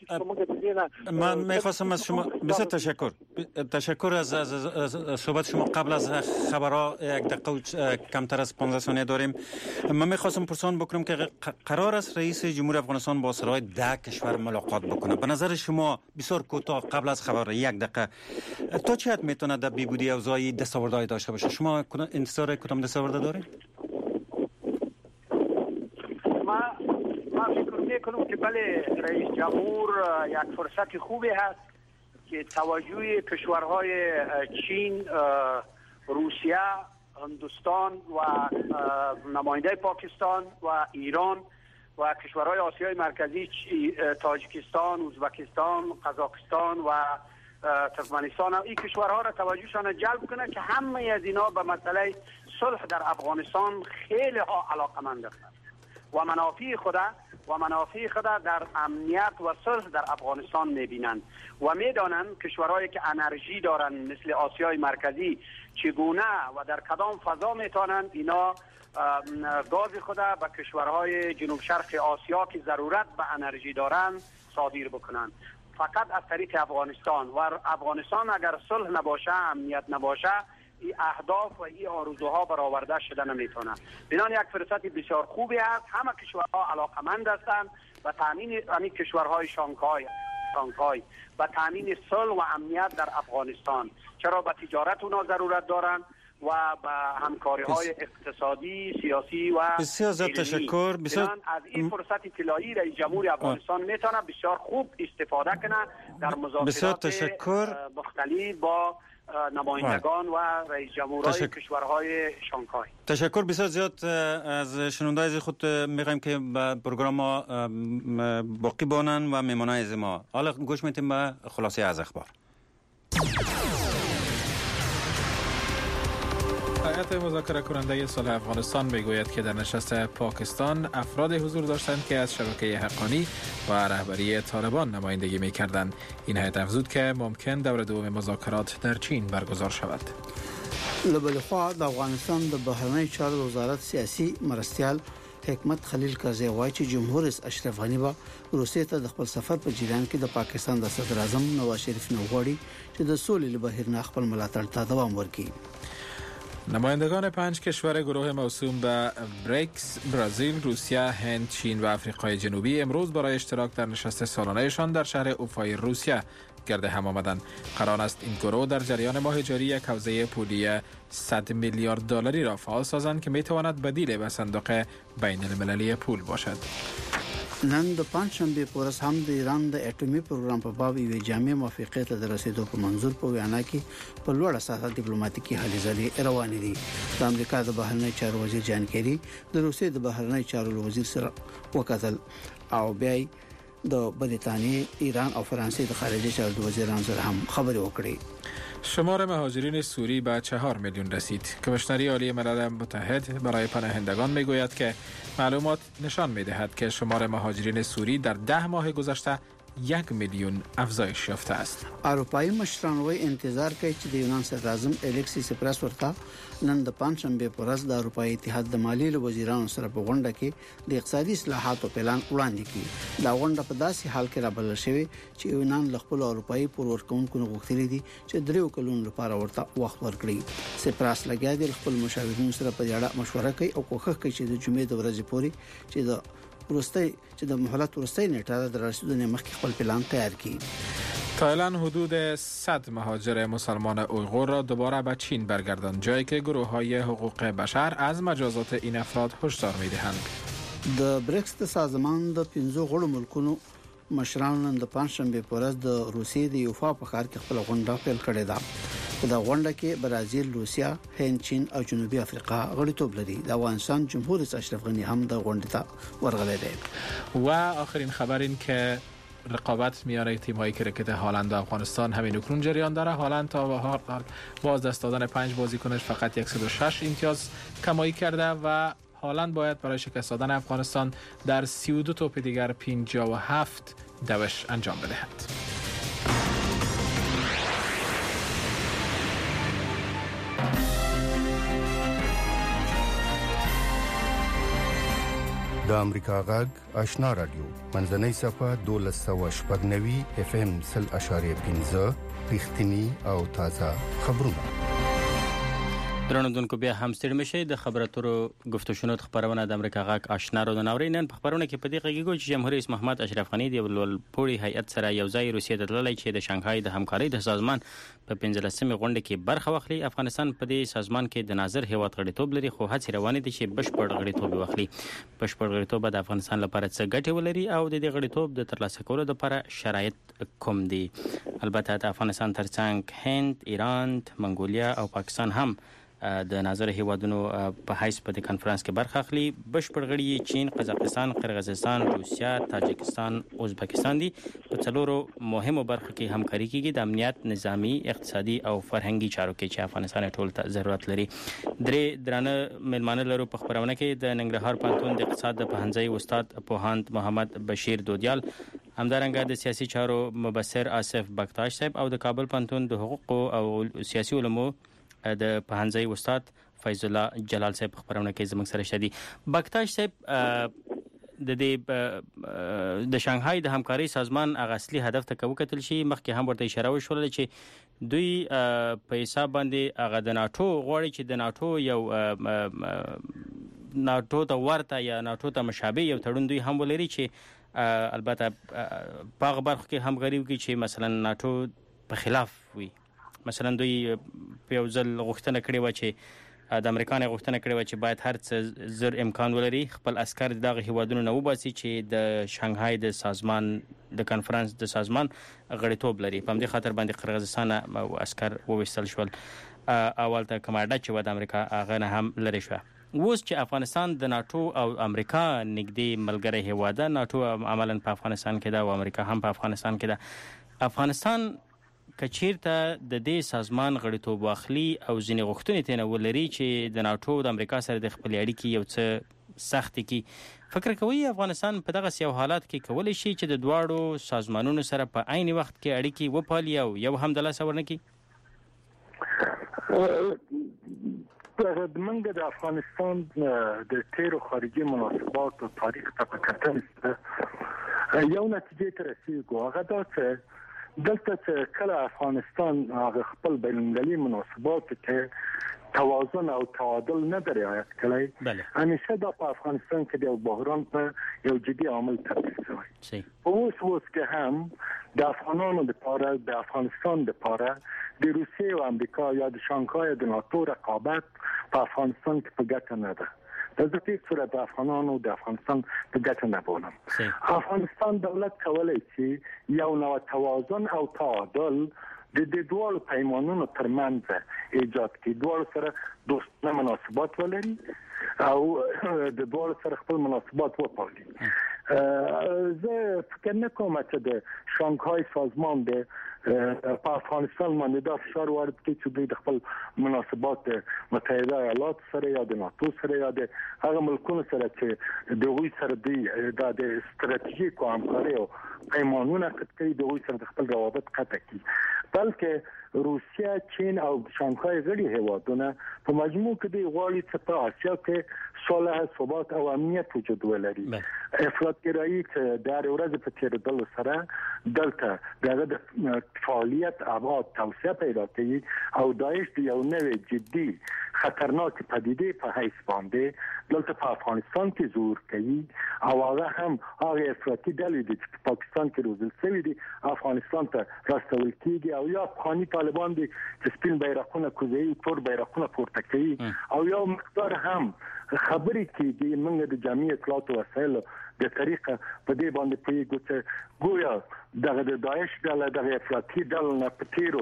صاحب من میخواستم از شما بسیار تشکر از صحبت شما قبل از خبرها یک دقیقه کمتر از 15 ثانیه داریم من میخواستم پرسان بکنم که قرار است رئیس جمهور افغانستان با سرای 10 کشور ملاقات بکنه به نظر شما بسیار کوتاه قبل از خبر یک دقیقه تا چه حد میتونه در بیبودی اوضاعی دستاوردهای داشته باشه شما انتظار کدام دستاورد دارید ما فکر میکنم که بله رئیس جمهور یک فرصت خوبی هست که توجه کشورهای چین، روسیه، هندوستان و نماینده پاکستان و ایران و کشورهای آسیای مرکزی تاجیکستان، ازبکستان، قزاقستان و ترکمنستان این کشورها را توجهشان جلب کنه که همه از اینا به مسئله صلح در افغانستان خیلی ها علاقمند هستند و منافع خود در امنیت و صلح در افغانستان میبینند و میدانند کشورهایی که انرژی دارند مثل آسیای مرکزی چگونه و در کدام فضا میتونند اینا گاز خود به کشورهای جنوب شرق آسیا که ضرورت به انرژی دارند صادر بکنند. فقط از طریق افغانستان و افغانستان اگر صلح نباشه، امنیت نباشه، این اهداف و این آرزوها برآورده شده نمیتونه. بنابراین یک فرصت بسیار خوبی است. همه کشورها علاقمند هستند و تامین همین کشورهای شانگهای و تامین صلح و امنیت در افغانستان، چرا به تجارت اونا ضرورت دارند و به همکاری‌های اقتصادی، سیاسی و بسیار زیاد تشکر. بسیار از این فرصت طلایی رئیس جمهور افغانستان میتونه بسیار خوب استفاده کنه در مذاکرات مختلف با نمایندگان و رئیس جمهورهای کشورهای شانگهای. تشکر بسیار زیاد از شنوندگان خود. میگم که به پروگرام ما باقی بانن و میمونای از ما. حالا گوش میتیم به خلاصه از اخبار. هیئت مذاکره کننده صلح افغانستان میگوید که در نشست پاکستان افراد حضور داشتند که از شبکه حقانی و رهبری طالبان نمایندگی میکردند. این هیئت افزود که ممکن دور دوم مذاکرات در چین برگزار شود. لبل خوا د افغانستان د بهرنی چارو وزارت سیاسي مرستیال حکمت خلیل کرزی وایي چې جمهور رئیس اشرف غنی به روسیې ته د خپل سفر په جریان کې د پاکستان د صدر اعظم نواز شریف نه غواړي چې د سولې لبهیر نه خپل ملاتړ ته دوام ورکړي. نمایندگان 5 کشور گروه موسوم به بریکس، برزیل، روسیه، هند، چین و آفریقای جنوبی امروز برای اشتراک در نشست سالانه‌شان در شهر اوفای روسیه گرد هم آمدند. قرار است این گروه در جریان ماه جاری یک حوزه پولی 100 میلیارد دلاری را فعال سازند که میتواند بدیل به صندوق بین المللی پول باشد. نن د پنځشنبه په ورځ هم د ایران د اټومي پروګرام په باب یوه جامع موافقه ته د رسیدو په منظور په وینا کې په لوړ اساس ډیپلوماټیکي هلې ځلې روانې دي. د امریکا د بهرنی چارو وزیر جان کیری د روسیې د بهرنی چارو وزیر سره وکتل او بیا د بریتانیې، ایران او فرانسې د خارجه چارو وزیرانو سره هم خبرې وکړې. شمار مهاجرین سوری به 4 میلیون رسید. کمیشنری عالی ملل متحد برای پناهندگان میگوید که معلومات نشان میدهد که شمار مهاجرین سوری در 10 ماه گذشته 1 میلیون افزایش یافته است. اروپایی مشران وی انتظار کوي چې د یونان صدر اعظم الکسیس سپراس ورته نن د پنځشنبه په ورځ د اروپایی اتحاد د مالی وزیرانو سره په غونډه کې د اقتصادي اصلاحاتو پلان وړاندې کړي. دا غونډه په داسې حال کې رابلل شوې چې یونان له خپل اروپایی پورورکونکو غوښتلې دي چې 3 کلونو لپاره ورته وخت ورکړي. سپراس لګیا دی خپل مشاورینو سره په اړه مشوره کوي او کوښښ کوي چې د جمعې د ورځې پورې چې د مهلت ورستۍ نیټه د رسیدنې مخکې خپل پلان تیار کړي. تایلند حدود 100 مهاجر مسلمان اویغور را دوباره به چین برگرداند، جایی که گروه‌های حقوق بشر از مجازات این افراد هشدار می‌دهند. د بریکس د سازمان د 15 غړو ملکونو مشرانو نن د پنځشنبه په ورځ د روسیې د یوفا په ښار کې خپل غونډه پیل کړې ده. په دا غونډه کې برازیل، روسیا، هند، چین او جنوبي افریقا غړیتوب لري. د افغانستان جمهور رئیس اشرف غنی هم د غونډې ته ورغلی دی. و آخرین خبر این که رقابت میان تیم‌های کرکت هالند و افغانستان همین اکنون جریان داره. هالند تا به حال با از دست دادن 5 بازیکنش فقط 106 امتیاز کمایی کرده و هالند باید برای شکست دادن افغانستان در 32 توپ دیگر 57 دوش انجام بدهد. د امریکا غږ آشنا رادیو منځنۍ صفحه 1290 FM 0.5 رښتینی او تازه خبرونه. درنوونکو بیا هم ستړي مشي د خبراتو گفت و شنود خبرونه د امریکا غږ آشنا رو ناورین. نن په خبرونه کې په دې غږیږي چې جمهور رئیس محمد اشرف غنی د ولپوري هیئت سره یو ځای روسیې ته تللی چې د شانګهای د همکارۍ د سازمان په 15مې غونډه کې برخه واخلي. افغانستان په دې سازمان کې د ناظر هیواد غړیتوب لري، خو هڅې روانې دي چې بشپړ غړیتوب واخلي. بشپړ غړیتوب د افغانستان لپاره څه ګټې ولري او د دې غړیتوب د ترلاسه کولو لپاره شرایط کوم دي. البته د افغانستان ترڅنګ هند، ایران، منګولیا او پاکستان هم د ناظر هیوادونو په حیث په دې کانفرنس کې برخه اخلي. بشپړ غړي چین، قزاقستان، قرغیزستان، روسیا، تاجکستان، ازبکستان دي. په څلورو مهمو برخو کې همکاري کیږي د امنیت، نظامی، اقتصادي او فرهنګي چارو کې چې افغانستان ټول ته ضرورت لري. درې درانه مېلمانه لرو په خبرونه کې د ننګرهار پوهنتون د اقتصاد د پوهنځي استاد پوهاند محمد بشیر دودیال، همدارنګه د سیاسي چارو مبصر آصف بکتاش صاحب او د کابل پوهنتون د حقوق او سیاسي علومو د پوهنځي استاد فیض الله جلال صاحب خبرونه کې زموږ سره شدي. بکتاش صاحب د شانګهای د همکاري سازمان هغه اصلي هدف ته وکتل شي، مخکې هم ورته اشاره وشول چې دوی په حساب باندې هغه د ناتو غواړي چې د ناتو یو ناتو ته ورته یا ناتو ته مشابه یو تړون دوی هم ولري چې البته په هغه برخو کې همغږي وکړي چې مثلا ناتو په خلاف وي. مثلا دوی په یو ځل غوښتنه کړې و چې د امریکا نه غوښتنه کړې و چې باید هر څه زر امکان ولري خپل عسكر دغه هیوادونو نه وباسي چې د شانګهای د سازمان د کانفرنس د سازمان غړیتوب لري. په همدې خاطر باندې قرغیزستان او عسكر وویستل شول. اول ته کماډه چې و د امریکا هغه نه هم لري شو. اوس چې افغانستان د ناتو او امریکا نږدې ملګری هیواد ده، ناتو عملاً په افغانستان کې ده او امریکا هم په افغانستان کې ده، افغانستان کچیرته د دې سازمان غړیتوب واخلي او ځینې غوښتنې ترې ولري چې د ناتو د امریکا سره د خپل اړیکې یو څه سختې کړي، فکر کوي افغانستان په دغه یو حالات کې کولی شي چې د دواړو سازمانونو سره په عین وخت کې اړیکې وپالي او یو هم د لاسه ورنکړي؟ منګه د افغانستان د تیرو خارجي مناسباتو تاریخ ته په کتل یو نتیجې ته رسیږو، هغه دا چې دلته چې کله افغانستان هغه خپل بین‌المللي مناسبات کې توازن او تعادل نه رعایت کړی، همیشه دا په افغانستان کې د بحران په یو جدي عامل تبدیل شوی. اوس کې هم د افغانانو لپاره د افغانستان لپاره د روسیې او امریکا یا د شانګهای د ناتو رقابت په افغانستان کې په ګټه نه ده. د دې صورت د افغانانو د افغانستان په ګټه نه بولم. افغانستان دولت کولای شي یو نوع توازن او تعادل د دې دوه پیمانونو ترمنځ ایجاد کړي، دوه سره دوستانه مناسبات ولري او د دوه سره خپل مناسبات وپالي. زه فکر نه کوم چې د شانګهای سازمان د په افغانستان باندې دا فشار وارد کړي چې دوی د خپل مناسبات متحده ایالات سره یا د ناتو سره یا د هغه ملکونو سره چې د دوی سره د ستراتیژیک همکاري او پیمانونه کوي د دوی سره د خپل روابط قطع کړي، بلکې روسیا، چین او شانګهای غړي هیوادونه په مجموع کې د غواړي چې په اسیا کې صلح، ثبات او امنیت وجود ولري. افراطګرایي چې د ورځې په تیریدلو سره دلته دغه فعالیت ابعاد توسعه پیدا کوي او داعش د یو نوې جدي خطرناک پدیده په حیث باندې دلته په افغانستان کې ظهور کوي او هغه هم هغه افراطي ډلې دي چې په پاکستان کې روزل شوي دي افغانستان ته راستول کیږي او یا افغاني طالبان دي چې سپین بیرغونه کوزي، تور بیرغونه پورته کوي او یو مقدار هم خبرې کیږي موږ د جامع اطلاعات او وسایل د طریقه په دې باندې پیګو چې ګویا دغه د داعش ډله دغه افراطي ډله نه پتیرو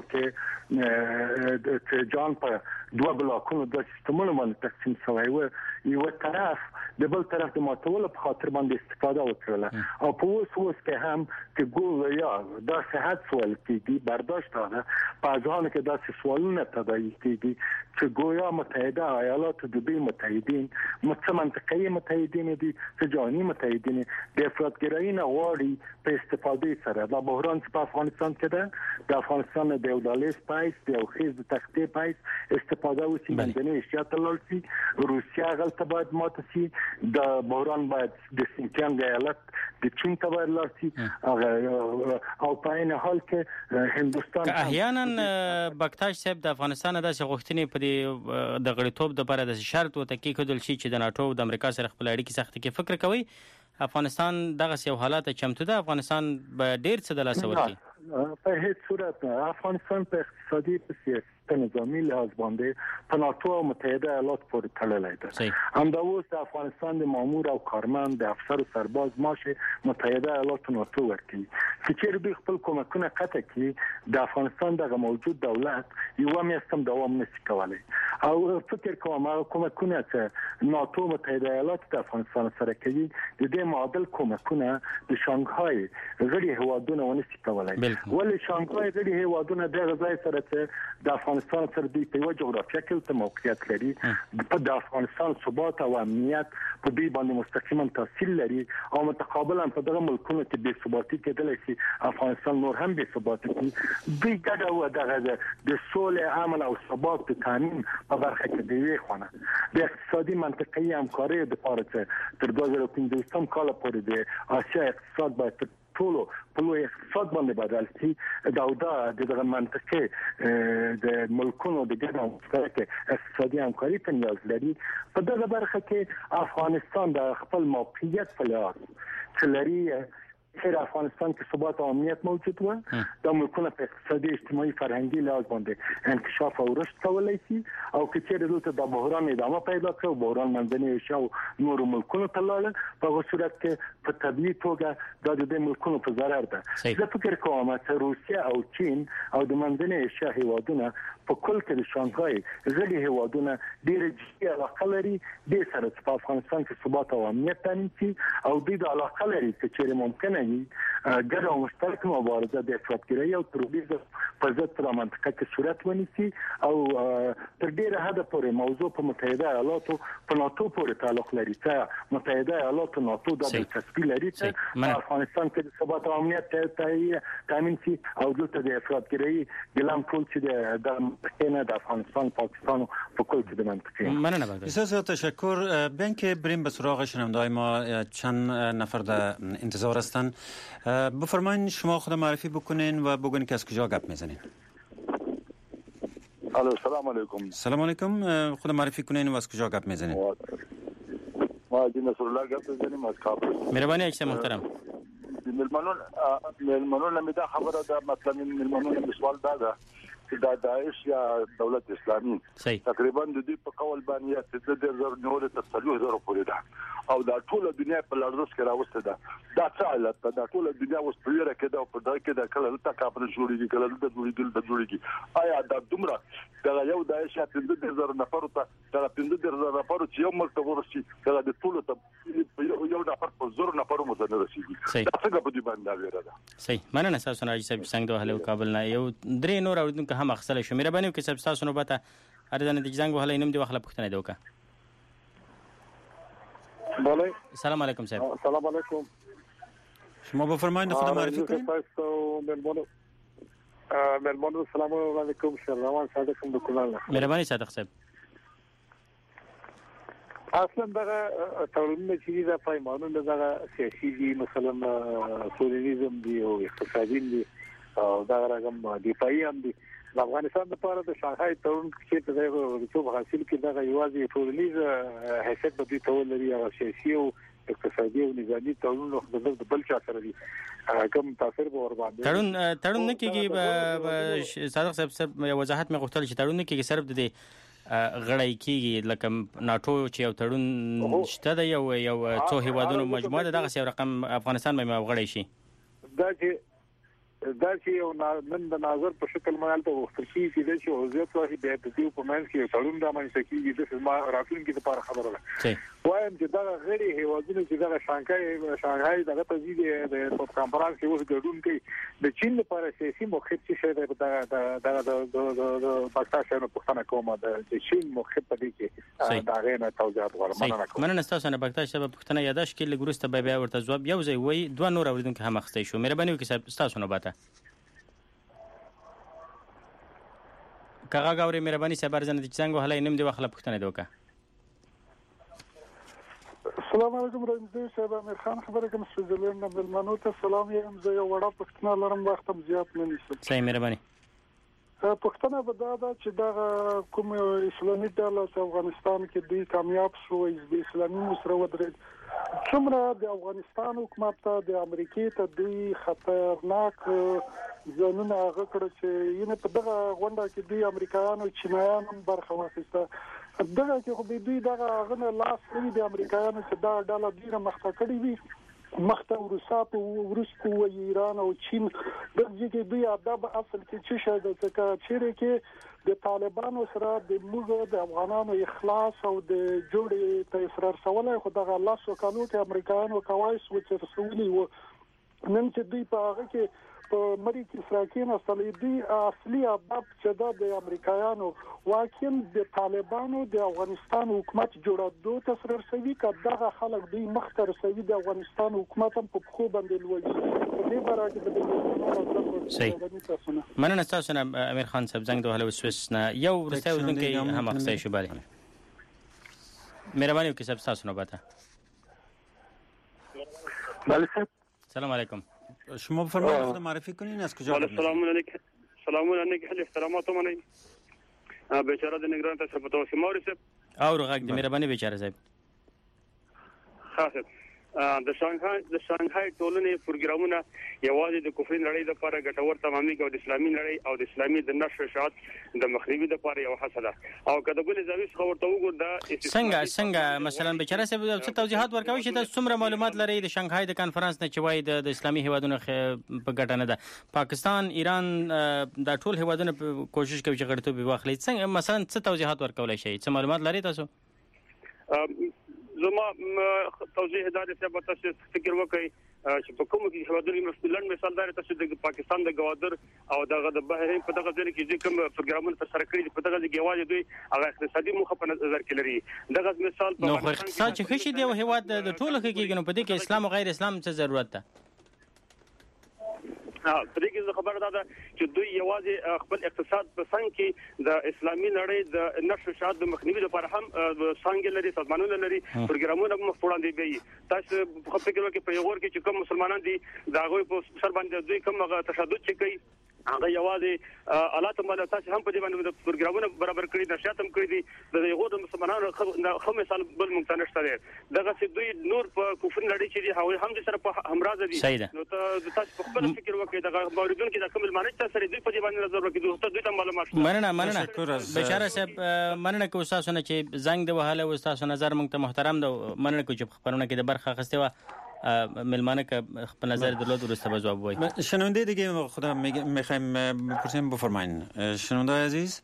کې د جان په دوه بلاکونو د سیستمونو باندې تقسیم شوی و، یو طرف د بل طرف د ماتولو په خاطر باندې استفاده وکړه او په اوس کې هم چې ګویا دا صحت سوال کیږي برداشت ده په ځان کې دا سوالونه تداعي کیږي چې ګویا متحده ایالات د دې متحدین منطقي متحدین دي چې جهاني متحدین د افراطګرایي نه غواړي په استفاده سره دا بحران په افغانستان کې ده، د افغانستان د یو ډالر پایس د یو خیز د تختې پایس استفاده وشي، باندې اشیاء تلل شي، روسیا غلطه باید ماته شي، د بحران باید د سینچیانګ ایالت د چین ته باید لاړ شي او په عین حال کې هندستان احیانا بکتاش صاحب د افغانستان داسې غوښتنې په د غړیتوب لپاره د شرط او تکي کېدل شي چې د ناتو او د امریکا سره خپل اړیکې سخت کې فکر کوي افغانستان دغه یو حالات چمتو ده، افغانستان به ډیر څه د لاسه ورکړي؟ په هیڅ صورت افغانستان په اقتصادي، په سیاسي په نظامی لحاظ باندې په ناتو او متحده ایالات پورې تړلې ده. همداوس د افغانستان د مامور او کارمند د افسر او سرباز معاش متحده ایالات ناتو ورکړي چې چیرې دوی خپل کومکونه قطع کړي د افغانستان دغه موجود دولت یو میاشت دوام نشي کولای. او فکر کوم هغه کومکونه چې ناتو متحده ایالات د افغانستان سره کوي د دې معادل کومکونه د شانګهای غړي هیوادونه ونشي کولای. ولې شانګهای غړي هیوادونه د غځای سره چې د افغانستان سره د یو جغرافیه کې موقعیت لري په د افغانستان ثبات او امنیت په دې باندې مستقیما تاثیر لري او متقابلا په دغه ملکونو کې بې ثباتي کېدلی شي افغانستان نور هم بې ثباته کړي. دوی ګډه و دغه د سولې امن او ثبات د تامین په برخه کې د یوې خونه د اقتصادي منطقي همکارۍ لپاره چې تر 2015 کال پورې د آسیا اقتصاد باید ټولو په لوی اقتصاد باندې بدل شي دا دغه منطقه د ملکونو د ګډ مشترک اقتصادي همکاري ته نیاز لري. په دغه برخه کې افغانستان د خپل موقعیت په لحاظ چې لري چې افغانستان کې ثبات او امنیت موجود و د ملکونو په اقتصادي اجتماعي فرهنګي لحاظ باندې انکشاف او رشد کولای شي او چې دلته د بحران ادامه پیدا کړي بحران منځنۍ ایشیا او نور ملکونو ته لاړ په هغه صورت کې په طبيعي توګه د ملکونو په ضرر ده. زه فکر کوم چې روسیا او چین او د منځنۍ ایشیا هیوادونه په کل کې د شانګهای غړي هیوادونه ډېر جدي علاقه لري د سره په افغانستان کې ثبات او امنیت تامین شي او د علاقه لري چې ممکنه وي ګډه او مشترکه مبارزه د افراطګرۍ او تروریزم په ضد په منطقه کې صورت ونیسي او تر ډیره حد پورې موضوع په متحده ایالاتو په ناتو پورې تعلق لري چې متحده ایالات او ناتو د دلچسپي لري چې افغانستان کې د ثبات او امنیت تامین شي او دلته د افراطګرۍ ګلام ټول چې د د افغانستان پاکستان و کل که د منطقه ممنونم. بسیار تشکر. بین که بریم به سراغ شنونده‌های ما چند نفر در انتظار هستن. بفرمایید شما خود معرفی بکنین و بگوین که از کجا گپ میزنین. الو سلام علیکم. سلام علیکم. خود معرفی کنین و از کجا گپ میزنین. ما جی نصر الله گپ میزنیم از کابل. مهربانی عکس محترم. ملمنون لمیده خبره ده مثلا ملمنون سوال ده چې دا داعش یا دولت اسلامي تقریبا د دې په قول باندې چې د زر نور ته 3000 پورې ده او دا ټول دنیا په لړزش کې راوسته ده. دا څه حالت ده؟ ټول دنیا اوس په لري کې دا په دای کې دا کله لته کاپر جوړیږي کله لته جوړیږي. آیا دا دومره دا یو داعش یا 3000 نفر ته دا 3000 نفر چې یو ملک ته ورسي دا د ټول ته یو نفر په زور نفر مو نه رسیږي. دا څنګه په دې باندې ویره ده؟ صحیح. مننه تاسو نه چې څنګه د هلو کابل نه یو درې نور اوردونکو هم اخصله شو. مهرباني وکړئ چې تاسو نوبته ارزانه د جنگ وهله نوم دی واخله پښتنه دی وکړه. بله. سلام علیکم صاحب. سلام علیکم. شما بفرمایید خود معرفی کنید. ملمانو سلام علیکم شهروان صادق هم بکنم. مهربانی صادق صاحب. اصلا دغه تړونونه چې دا پیمانونه دغه سیاسي دي مثلا سولینیزم دی او اقتصادي دي او دا رقم دفاعي هم دي. د افغانستان لپاره د شانګهای تړون کې د رسوب حاصل کې دغه یوازې ټولنیز حیثیت به تول لري او سیاسي او اقتصادي او نظامي تړون د بل چا سره دي کوم تاثیر به ور باندې تړون نه کېږي. صادق صاحب وضاحت مې غوښتل چې تړون نه کېږي صرف د غړی کېږي لکه ناتو چې یو تړون شته د یو څو هیوادونو مجموعه دغه یو رقم افغانستان مې غړی شي. دا چې یو نن د ناظر په شکل مال ته وختل کیږي چې وضعیت واهي د دې په منځ کې تړون د منځ کېږي د ما راتلونکي لپاره خبره ده. وایم چې دا غړي هیوادونه چې دا شانګهای دغه تزيد د کانفرنس کې اوس ګډون کوي د چین لپاره سیاسي موخه چې شه د پاکستان په پښتنه کومه د چین موخه په دې کې دا غینه توضیحات غواړم. مننه تاسو نه پاکستان شبه پښتنه یاداش کې لګورسته بیا ورته جواب یو ځای وای دوه نور اوریدونکو هم اخستې شو. مهرباني وکړئ تاسو نه باته کاغه غوري مهرباني صاحب ارزنه د څنګه هله نیم دی واخله پښتنه دوکا. السلام علیکم رئیس صاحب امیر خان خبره کوم سویزرلند نه بلمنو ته سلام یم. زه یو وړه پښتنه لرم وخت هم زیات نه نیسم. صحیح مهرباني. پښتنه به دا چې دا کوم اسلامي ډله چې افغانستان کې دی کامیاب شو د اسلامي مسره ودرېد څومره د افغانستان حکومت ته د امریکای ته دی خطرناک ځانونه هغه کړ چې ینه په دغه غونډه کې دوی امریکایانو چینایانو برخه واخیسته دغه کې خو دوی دغه غنه لاس کوي د امریکایانو چې دا ډله ډیره مخته کړی وي مخته روسو او ایران او چین د دې دوی ادب اصل کې چې شاید چې کې د طالبانو سره د موږ د افغانانو اخلاص او د جوړې ته اصرار سوالای خو دغه الله سو کالو کې امریکایانو کوایس و چې رسولي و نن چې دوی په هغه کې په مری کې سراکین اصلي دي اصلي ادب چې د امریکایانو واکین د طالبانو د افغانستان حکومت جوړېدو ته سره رسوي کداغه خلک دوی مخته رسوي د افغانستان حکومت هم په خو باندې لوي په دې باره کې د صحیح مننه تاسو نه امیر خان صاحب زنګ د هله وسوس نه یو رسته ودونکو هم اخصای شو bale مهرباني وکړئ تاسو نه باته بله سلام علیکم شما بفرمایید خود معرفی کنین از کجا سلام علیکم سلام علیکم احترامات منی بیچاره د نگران ته په توسه مورسه او رغک د مهرباني بیچاره صاحب خاصه د شانګهای ټولنې پروګرامونه یوازې د کفر لړۍ د لپاره ګټور تمامي او د اسلامي لړۍ او د اسلامي د نشر شات د مخریبي د لپاره یو حسده او کله بل زاویه خبرته وګور دا څنګه مثلا بیچاره صاحب څه توضیحات ورکوي چې تاسو څومره معلومات لرئ د شانګهای د کانفرنس نه چې وایي د اسلامي هیوادونو په ګټه نه ده پاکستان ایران دا ټول هیوادونه کوشش کوي چې غړټو به واخلي څنګه مثلا څه توضیحات ورکولای شي څه معلومات لرئ تاسو زما توضیح دا د څه تاسو فکر وکړئ چې په کوم کې هیوادونو مثلا مثال دا تاسو د پاکستان د گوادر او د بحرین په دغه ځای کې کوم پروګرامونه تر سره کړی په دغه ځای کې یوازې دوی هغه اقتصادي موخه په نظر کې لري دغه مثال په اقتصاد چې خشي دی هیواد د ټولو کې نو په دې کې اسلام او غیر اسلام څه ضرورت ده په دې کې خبره ده چې دوی یوازې خپل اقتصاد په څنګه کې د اسلامي نړۍ د نشر شات د مخنیوي لپاره هم څنګه لري سازمانونه لري پروګرامونه مخ وړاندې کوي تاسو په فکر وکړئ په یو ور کې چې کوم مسلمانان دي دا غوي په سر باندې دوی کوم تشدد چې کوي هغه یوازې آلات مال تاسو هم په دې باندې د پروګرامونه برابر کړی د شاتم کړی دي د یو د مسلمانانو خو مثال بل ممکن نشته دغه چې دوی نور په کفر لړۍ چې دي هغه هم د سره په همراز دي نو تاسو په خپل فکر وکړئ دغه موردون کې د کوم معنی تاسو دوی په دې باندې نظر وکړئ دوی ته معلومات مننه بشاره صاحب مننه کو تاسو نه چې زنګ د وهاله و تاسو نظر مونږ ته محترم ده مننه کو چې خبرونه کې د برخه اخیسته و ملمانه که خپل نظر درلود درسته به جواب وای شنونده دیگه خدا میخوایم بپرسیم بفرمایین شنونده عزیز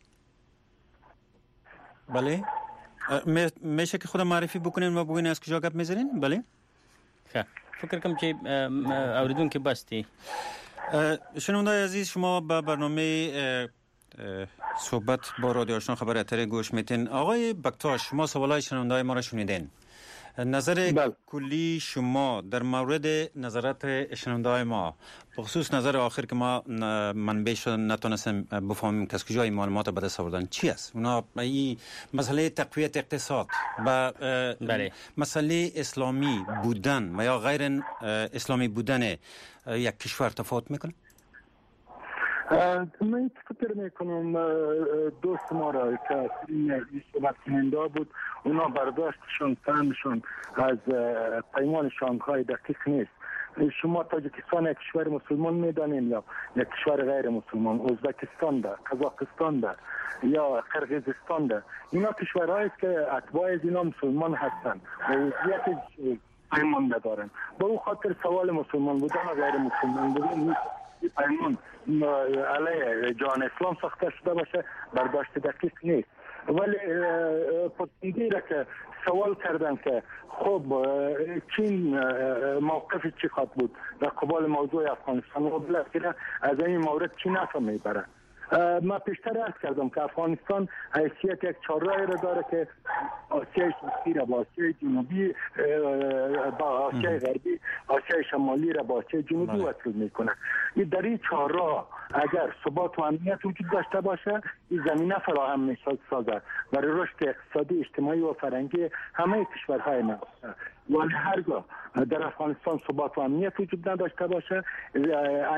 بله میشه که خود معرفی بکنین و بگین از کجا گپ میزنین بله فکر کنم که اوریدون که بستی شنونده عزیز شما به برنامه صحبت با رادیو آشنا خبر اتری گوش میتین آقای بکتاش شما سوالای شنونده ما را شنیدین نظر کلی شما در مورد نظرات شنونده ما بخصوص نظر آخر که ما منبعش نتونستیم بفهمیم که از کجای معلومات به دست آوردن چی است اونا این مسئله تقویت اقتصاد و مسئله اسلامی بودن و یا غیر اسلامی بودن یک کشور تفاوت میکنه من فکر میکنم دوست ما را که این صحبت کننده بود اونا برداشتشون فهمشون از پیمان شانگهای دقیق نیست شما تاجیکستان یک کشور مسلمان میدانیم یا یک کشور غیر مسلمان ازبکستان ده قزاقستان ده یا قرقیزستان ده اینا کشورهایی است که اتباع از اینا مسلمان هستند و عضویت پیمان دارن با او خاطر سوال مسلمان بودن و غیر مسلمان بودن پیمان علیه جان اسلام ساخته شده باشه برداشت دقیق نیست ولی پرسیدگی را که سوال کردن که خب چین موقف چی خواهد بود در قبال موضوع افغانستان و بالاخره از این مورد چی نفع میبره ما پیشتر عرض کردم که افغانستان حیثیت یک چهارراهی را داره که آسیای شرقی را با آسیای جنوبی با آسیای غربی آسیای شمالی را با آسیای جنوبی وصل میکنه این در این چهارراه اگر ثبات و امنیت وجود داشته باشه این زمینه فراهم میسازد برای رشد اقتصادی اجتماعی و فرهنگی همه کشورهای ما ولی هرگاه در افغانستان ثبات و امنیت وجود نداشته باشه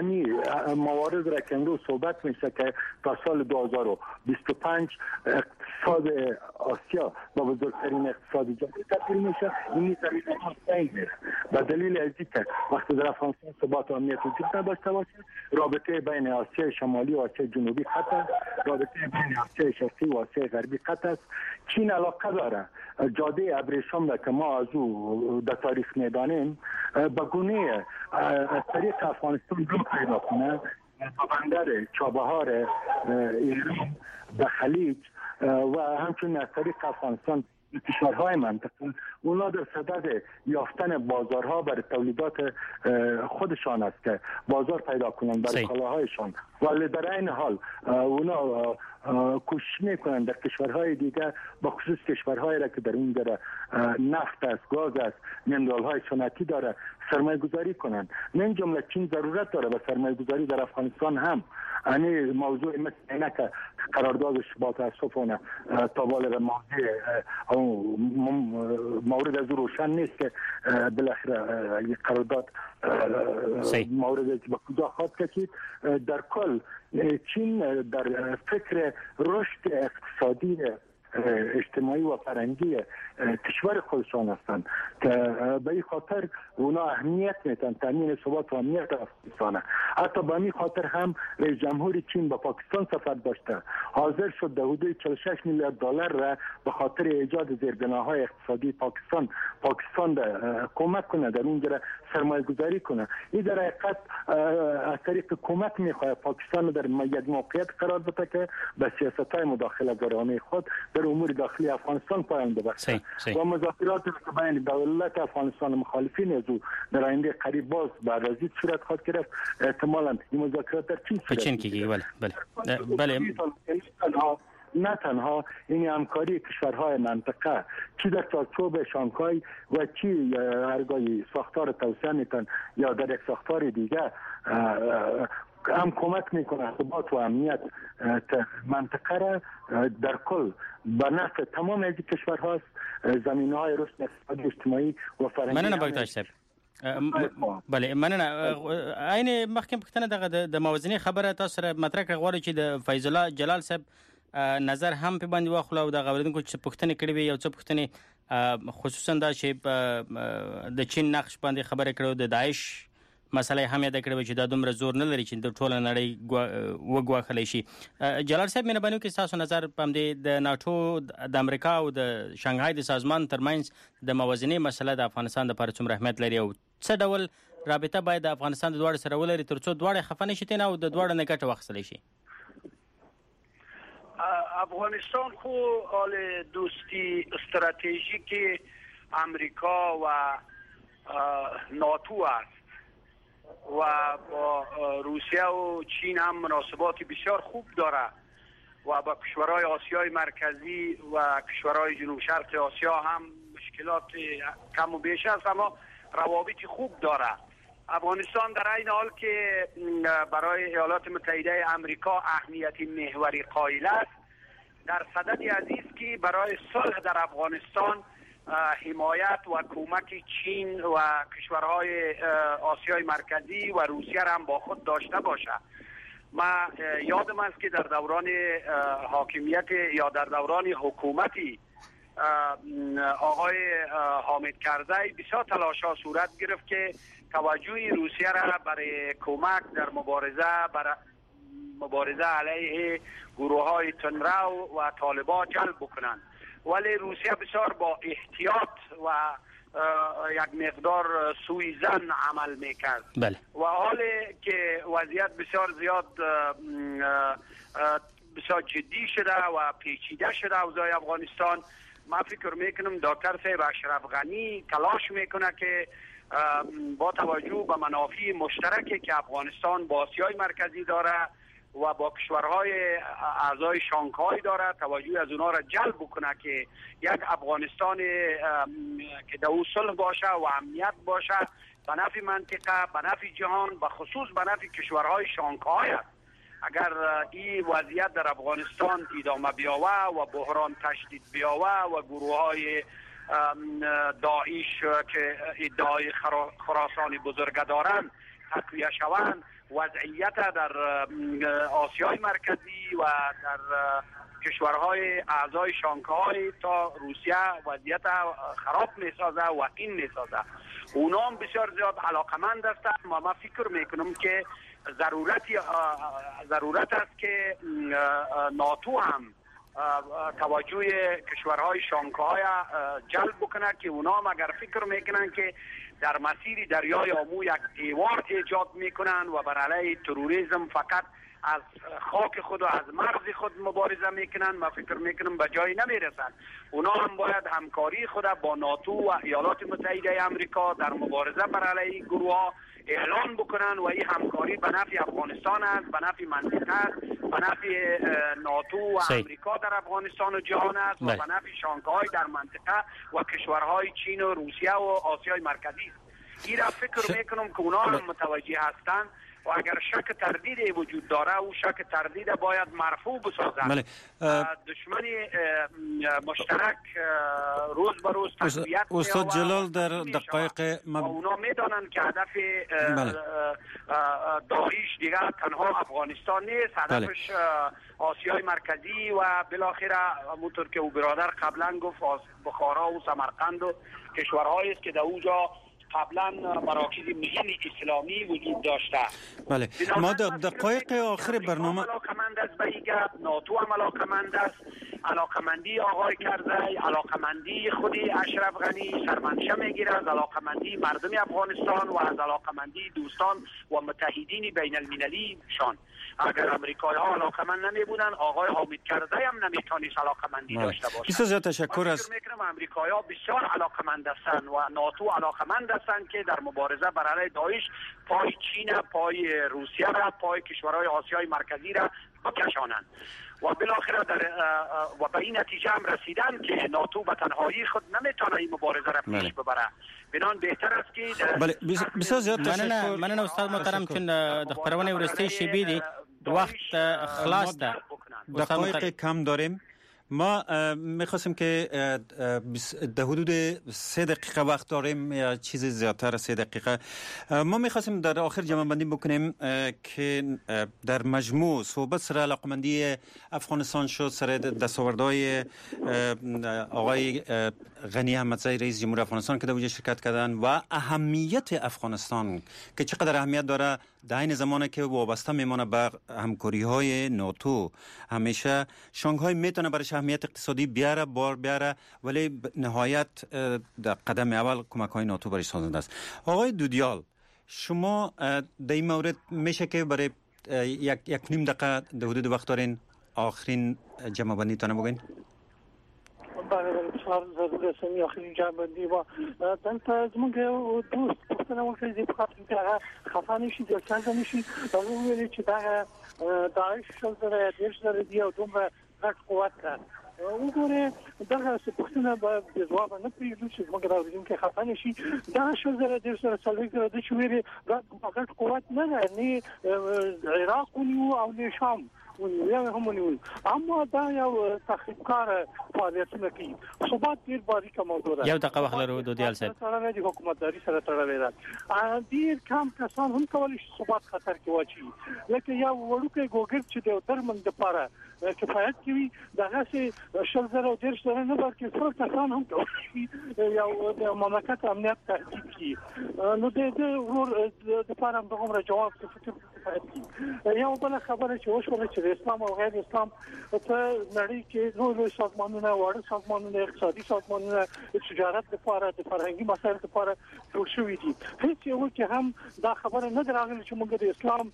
موارد را که امروز صحبت میشه که تا سال 2025 اقتصاد آسیا با بزرگترین اقتصاد جهان تبدیل میشه، این زمینه ها سنگ میره. به دلیل از اینکه وقتی در افغانستان ثبات و امنیت وجود نداشته باشه، رابطه بین آسیا شمالی و آسیا جنوبی قطع است، رابطه بین آسیا شرقی و آسیا غربی قطع است. چین علاقه داره جاده ابریشم را که ما از او در تاریخ میدانیم به گونه از طریق افغانستان رو پیدا کنه، بندر چابهار ایران به خلیج و همچنین از طریق افغانستان کشورهای منطقه اونا در صدد یافتن بازارها برای تولیدات خودشان است که بازار پیدا کنند برای کالاهایشان، ولی در این حال اونا کوشش میکنن در کشورهای دیگه با خصوص کشورهایی را که در اون در نفت است، گاز است، منرال‌های صنعتی داره سرمایه گذاری کنند. من جمله چین ضرورت داره به سرمایه گذاری در افغانستان هم. یعنی موضوع مثل اینه که قراردادش با تاسفانه تا بالغ مورد از روشن نیست که بالاخره یک قرارداد مورد به کجا خواهد کشید. در کل چین در فکر رشد اقتصادی اجتماعی و فرهنگی کشور خودشان هستند که به این خاطر اونا اهمیت میتن تامین ثبات و امنیت افغانستان. حتی به این خاطر هم رئیس جمهور چین به پاکستان سفر داشته، حاضر شد در حدود 46 میلیارد دلار را به خاطر ایجاد زیربناهای اقتصادی پاکستان کمک کنه، در اونجا سرمایه گذاری کنه. این در حقیقت از طریق کمک میخواد پاکستان در یک موقعیت قرار بده که به سیاست‌های مداخله گرانه خود در امور داخلی افغانستان پایان ببخشه و مذاکرات که بین دولت افغانستان و مخالفین از او در آینده قریب باز بعد از این صورت خواهد گرفت. احتمالاً این مذاکرات در چین کی بله نه تنها این همکاری کشورهای منطقه چی در چارچوب شانگهای و چی هرگاهی ساختار توسعه میتن یا در یک ساختار دیگه هم کمک میکنه ثبات و امنیت منطقه را در کل به نفع تمام از کشورهاست. زمینه‌های رشد اقتصادی اجتماعی و فرهنگی. مننه بکتاش صاحب. بله مننه. عین مخکې پښتنه د موازنې خبره تاسو سره مطرح کړه غواړم چې د فیض الله جلال صاحب نظر هم په باندې واخلو او د غوړیدونکو چې پښتنه کړې وي یو څه پښتنه خصوصا دا چې د چین نقش باندې خبره کړو، د داعش مسله هم یاد کړو چې دا دومره زور نه لري چې د ټوله نړۍ وګواخلی شي. جلال صاحب مهرباني وکړئ تاسو نظر په دې د ناتو د امریکا او د شانګهای د سازمان ترمنځ د موازنې مسله د افغانستان لپاره څومره اهمیت لري او څه ډول رابطه باید د افغانستان د دواړو سره ولري ترڅو دواړه خفه نشي تنه او د دواړو نه ګټه واخیستل شي؟ افغانستان خو حال دوستی استراتژیک امریکا و ناتو است و با روسیه و چین هم مناسبات بسیار خوب داره و با کشورهای آسیای مرکزی و کشورهای جنوب شرق آسیا هم مشکلات کم و بیش است، اما روابط خوب داره. افغانستان در این حال که برای ایالات متحده امریکا اهمیت محوری قائل است، در صدد عزیز که برای صلح در افغانستان حمایت و کمک چین و کشورهای آسیای مرکزی و روسیه را هم با خود داشته باشه. من یادم است که در دوران حاکمیت یا در دوران حکومتی آقای حامد کرزی بسیار تلاش‌ها صورت گرفت که توجه روسیه را برای کمک در مبارزه علیه گروه‌های تندرو و طالبان جلب بکنند، ولی روسیه بسیار با احتیاط و یک مقدار سوی زن عمل میکرد. بله. و حال که وضعیت بسیار زیاد بسیار جدی شده و پیچیده شده اوضاع افغانستان، من فکر میکنم دکتر صاحب اشرف غنی تلاش میکنه که با توجه به منافع مشترکی که افغانستان با آسیای مرکزی داره و با کشورهای اعضای شانگهای داره، توجه از اونها را جلب بکنه که یک افغانستان که در صلح باشه و امنیت باشه به نفع منطقه، به نفع جهان، به خصوص به نفع کشورهای شانگهای است. اگر این وضعیت در افغانستان ادامه بیاوه و بحران تشدید بیاوه و گروه‌های داعش که ادعای خراسان بزرگ دارند تقویه شوند، وضعیت در آسیای مرکزی و در کشورهای اعضای شانگهای تا روسیه وضعیت خراب میسازه وقین میسازه. اونا هم بسیار زیاد علاقمند هستند و ما فکر میکنم که ضرورت است که ناتو هم توجه کشورهای شانگهای جلب بکنه که اونا هم اگر فکر میکنن که در مسیر دریای آمو یک دیوار ایجاد میکنن و بر علیه تروریسم فقط از خاک خود و از مرز خود مبارزه میکنن، ما فکر میکنم به جایی نمیرسن. اونا هم باید همکاری خود با ناتو و ایالات متحده آمریکا در مبارزه بر علیه گروه ها اعلان بکنن و این همکاری به نفع افغانستان است، به نفع منطقه است، به نفع ناتو و آمریکا در افغانستان و جهان است و به نفع شانگهای در منطقه و کشورهای چین و روسیه و آسیای مرکزی است. این را فکر میکنم که اونا هم متوجه هستند و اگر شک تردیدی وجود داره او شک تردید باید مرفوع بسازن. دشمنی مشترک روز به روز تقویت استاد جلال در دقایق اونا میدانن که هدف داعش دیگر تنها افغانستان نیست، هدفش آسیای مرکزی و بالاخره همونطور که او برادر قبلا گفت بخارا و سمرقند و کشورهایی است که در اونجا قبلا مراکز مهم اسلامی وجود داشته. بله، ما در دقایق آخر برنامه علاقمند است به این گپ، ناتو هم علاقمند است، علاقمندی آقای کرزی، علاقمندی خود اشرف غنی سرمنشه میگیره از علاقمندی مردم افغانستان و از علاقمندی دوستان و متحدین بین المللی شان. اگر امریکایی ها علاقمند نمی بودن آقای حامد کرزی هم نمیتونست علاقمندی داشته باشه. بسیار تشکر از امریکایی ها بسیار علاقمند هستند و ناتو علاقمند هستند که در مبارزه بر علیه داعش پای چین، پای روسیه را، پای کشورهای آسیای مرکزی را بکشانند و بالاخره و به این نتیجه هم رسیدن که ناتو به تنهایی خود نمیتونه این مبارزه را پیش ببره. بنان بهتر است که بسیار زیاد تشکر. مننه استاد محترم، چون د خبرونه ورسته شبی دی وقت خلاص ده، دقایق کم داریم. ما میخواستیم که در حدود 3 دقیقه وقت داریم یا چیز زیادتر 3 دقیقه. ما میخواستیم در آخر جمع بندی بکنیم که در مجموع صحبت سر علاقمندی افغانستان شد، سر دستاوردهای آقای غنی احمدزی رئیس جمهور افغانستان که در اونجا شرکت کردن و اهمیت افغانستان که چقدر اهمیت داره در این زمانی که وابسته میمونه به همکاری های ناتو. همیشه شانگهای میتونه برای اهمیت اقتصادی بیاره بار بیاره، ولی نهایت در قدم اول کمک های ناتو برای سازنده است. آقای دودیال، شما در این مورد میشه که برای یک نیم دقیقه در حدود وقت دارین آخرین جمع بندی تانه بگین؟ بله بسیار ضرور است این آخرین جمع بندی و دلتا زمونږ دوست پوښتنه وکړي د پخاطر چې هغه خفه نشي دلچسپه نشي دا ویلي چې دغه داعش 10,000 دی او دومره غټ قوت ده. وګوره دغه پوښتنه به ځواب نه پریږدو چې موږ راوړو کې خفه نشي. دا 10,000 د شویری غټ قوت نه ده، نه عراق او نه شام ونیو هم ونیو، اما دا یو تخریبکار فعالیتونه کوي. ثبات ډیر باریکه موضوع ده. یو دقیقه وخت لرو دودیال صاحب. سره د حکومتداري سره تړلې ده. ډیر کم کسان هم کولی شي ثبات خطر کې واچي، لکه یو وړوکی ګوګر چې د درمند لپاره کفایت کوي دغه سي 10,000 نه بلکې څو کسان هم کوي یو د مملکت امنیت تهدید کوي. نو د لپاره هم دغه جواب څه یو بل خبره چې وشوله چې اسلام او غیر اسلام په نړۍ کې نور سازمانونه واړه سازمانونه اقتصادي سازمانونه تجارت لپاره د فرهنګي مسایلو لپاره جوړ شوي دي. هیڅ یو کې هم دا خبره نه راغلي چې موږ د اسلام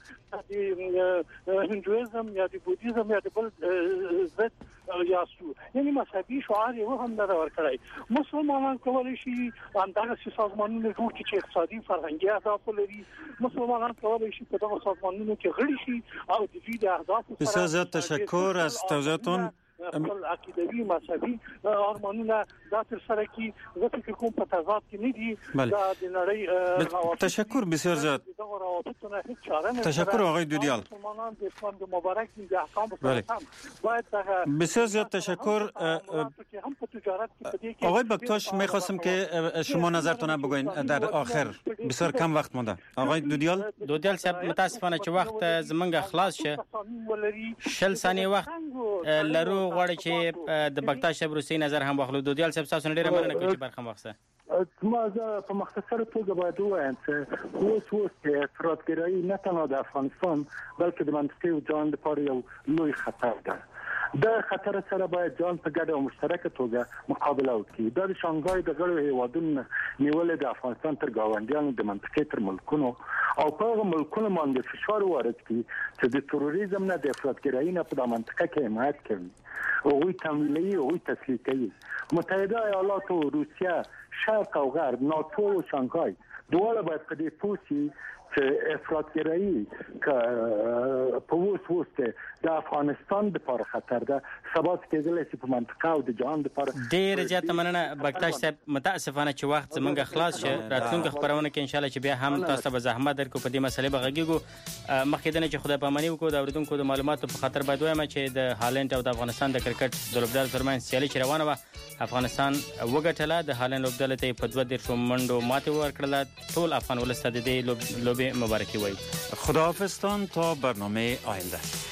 د هندویزم یا د بودیزم یا د بل ضد یا سو یعنی مذهبي شعار یو هم نه ورکړای. مسلمانان کولی شي همدغه سازمانونه جوړ کړي چې اقتصادي فرهنګي اهداف لري. مسلمانان کولی شي په دغه سازمانونو کې غړي شي او د دې اهداف بسیار زیاد تشکر از توضیحاتون. عقیدوي مذهبي ارمانونه دا تر سره کی زه فکر کوم په تضاد کې نه دي. دا د نړۍ تشکر بسیار زیاد. تشکر آقای دودیال. بسیار زیاد تشکر. آقای بکتاش میخواستم که شما نظرتون بگوین در آخر، بسیار کم وقت مونده. آقای دودیال صاحب متاسفانه چې وخت زمونږ خلاص شه 60 ثانیه وخت لرو غواړي چې د بکتاش روسي نظر هم واخلو. دودیال صاحب تاسو ډیره مننه کوم چې برخه واخیسته. ما زه په مختصره توګه باید ووایم چې اوس افراطګرایي نه تنها د افغانستان بلکې د منطقې او جهان لپاره یو لوی خطر ده. د خطر سره باید جهان په ګډه او مشترکه توګه مقابله وکړي. د شانګهای د غړو هیوادونو نیول د افغانستان تر ګاونډیانو د منطقې تر ملکونو او په هغه ملکونو باندې فشار وارد کړي چې د تروریزم نه د افراطګرایي نه په منطقه کې حمایت کوي او هغوی تمویلوي او هغوی تسلیح کوي. متحده ایالات او روسیه، شرق او غرب، ناتو او شانګهای دواړه باید په دې پوه شي چې افراطګرایي که په اوس کې د افغانستان لپاره خطر ده، سبا کېدلی شي په منطقه او د جهان لپاره. ډېره زیاته مننه بکتاش صاحب. متاسفانه چې وخت زمونږ خلاص شه. راتلونکو خبرونه کې ان شاء الله چې بیا هم تاسو ته به زحمت درکو په دې مسلې به غږیږو. مخکې دنه چې خدای پاماني وکړو د اوریدونکو د معلوماتو په خاطر باید وایم چې د هالند او د افغانستان د کرکټ د لوبډلو ترمنځ سیالي چې روانه وه افغانستان وګټله. د هالند لوبډلې ته په 2 منډو ماتې ورکړله. ټول افغان ولس ته د دې لوبې مبارکي وایو. خداحافظتان تا برنامه آینده.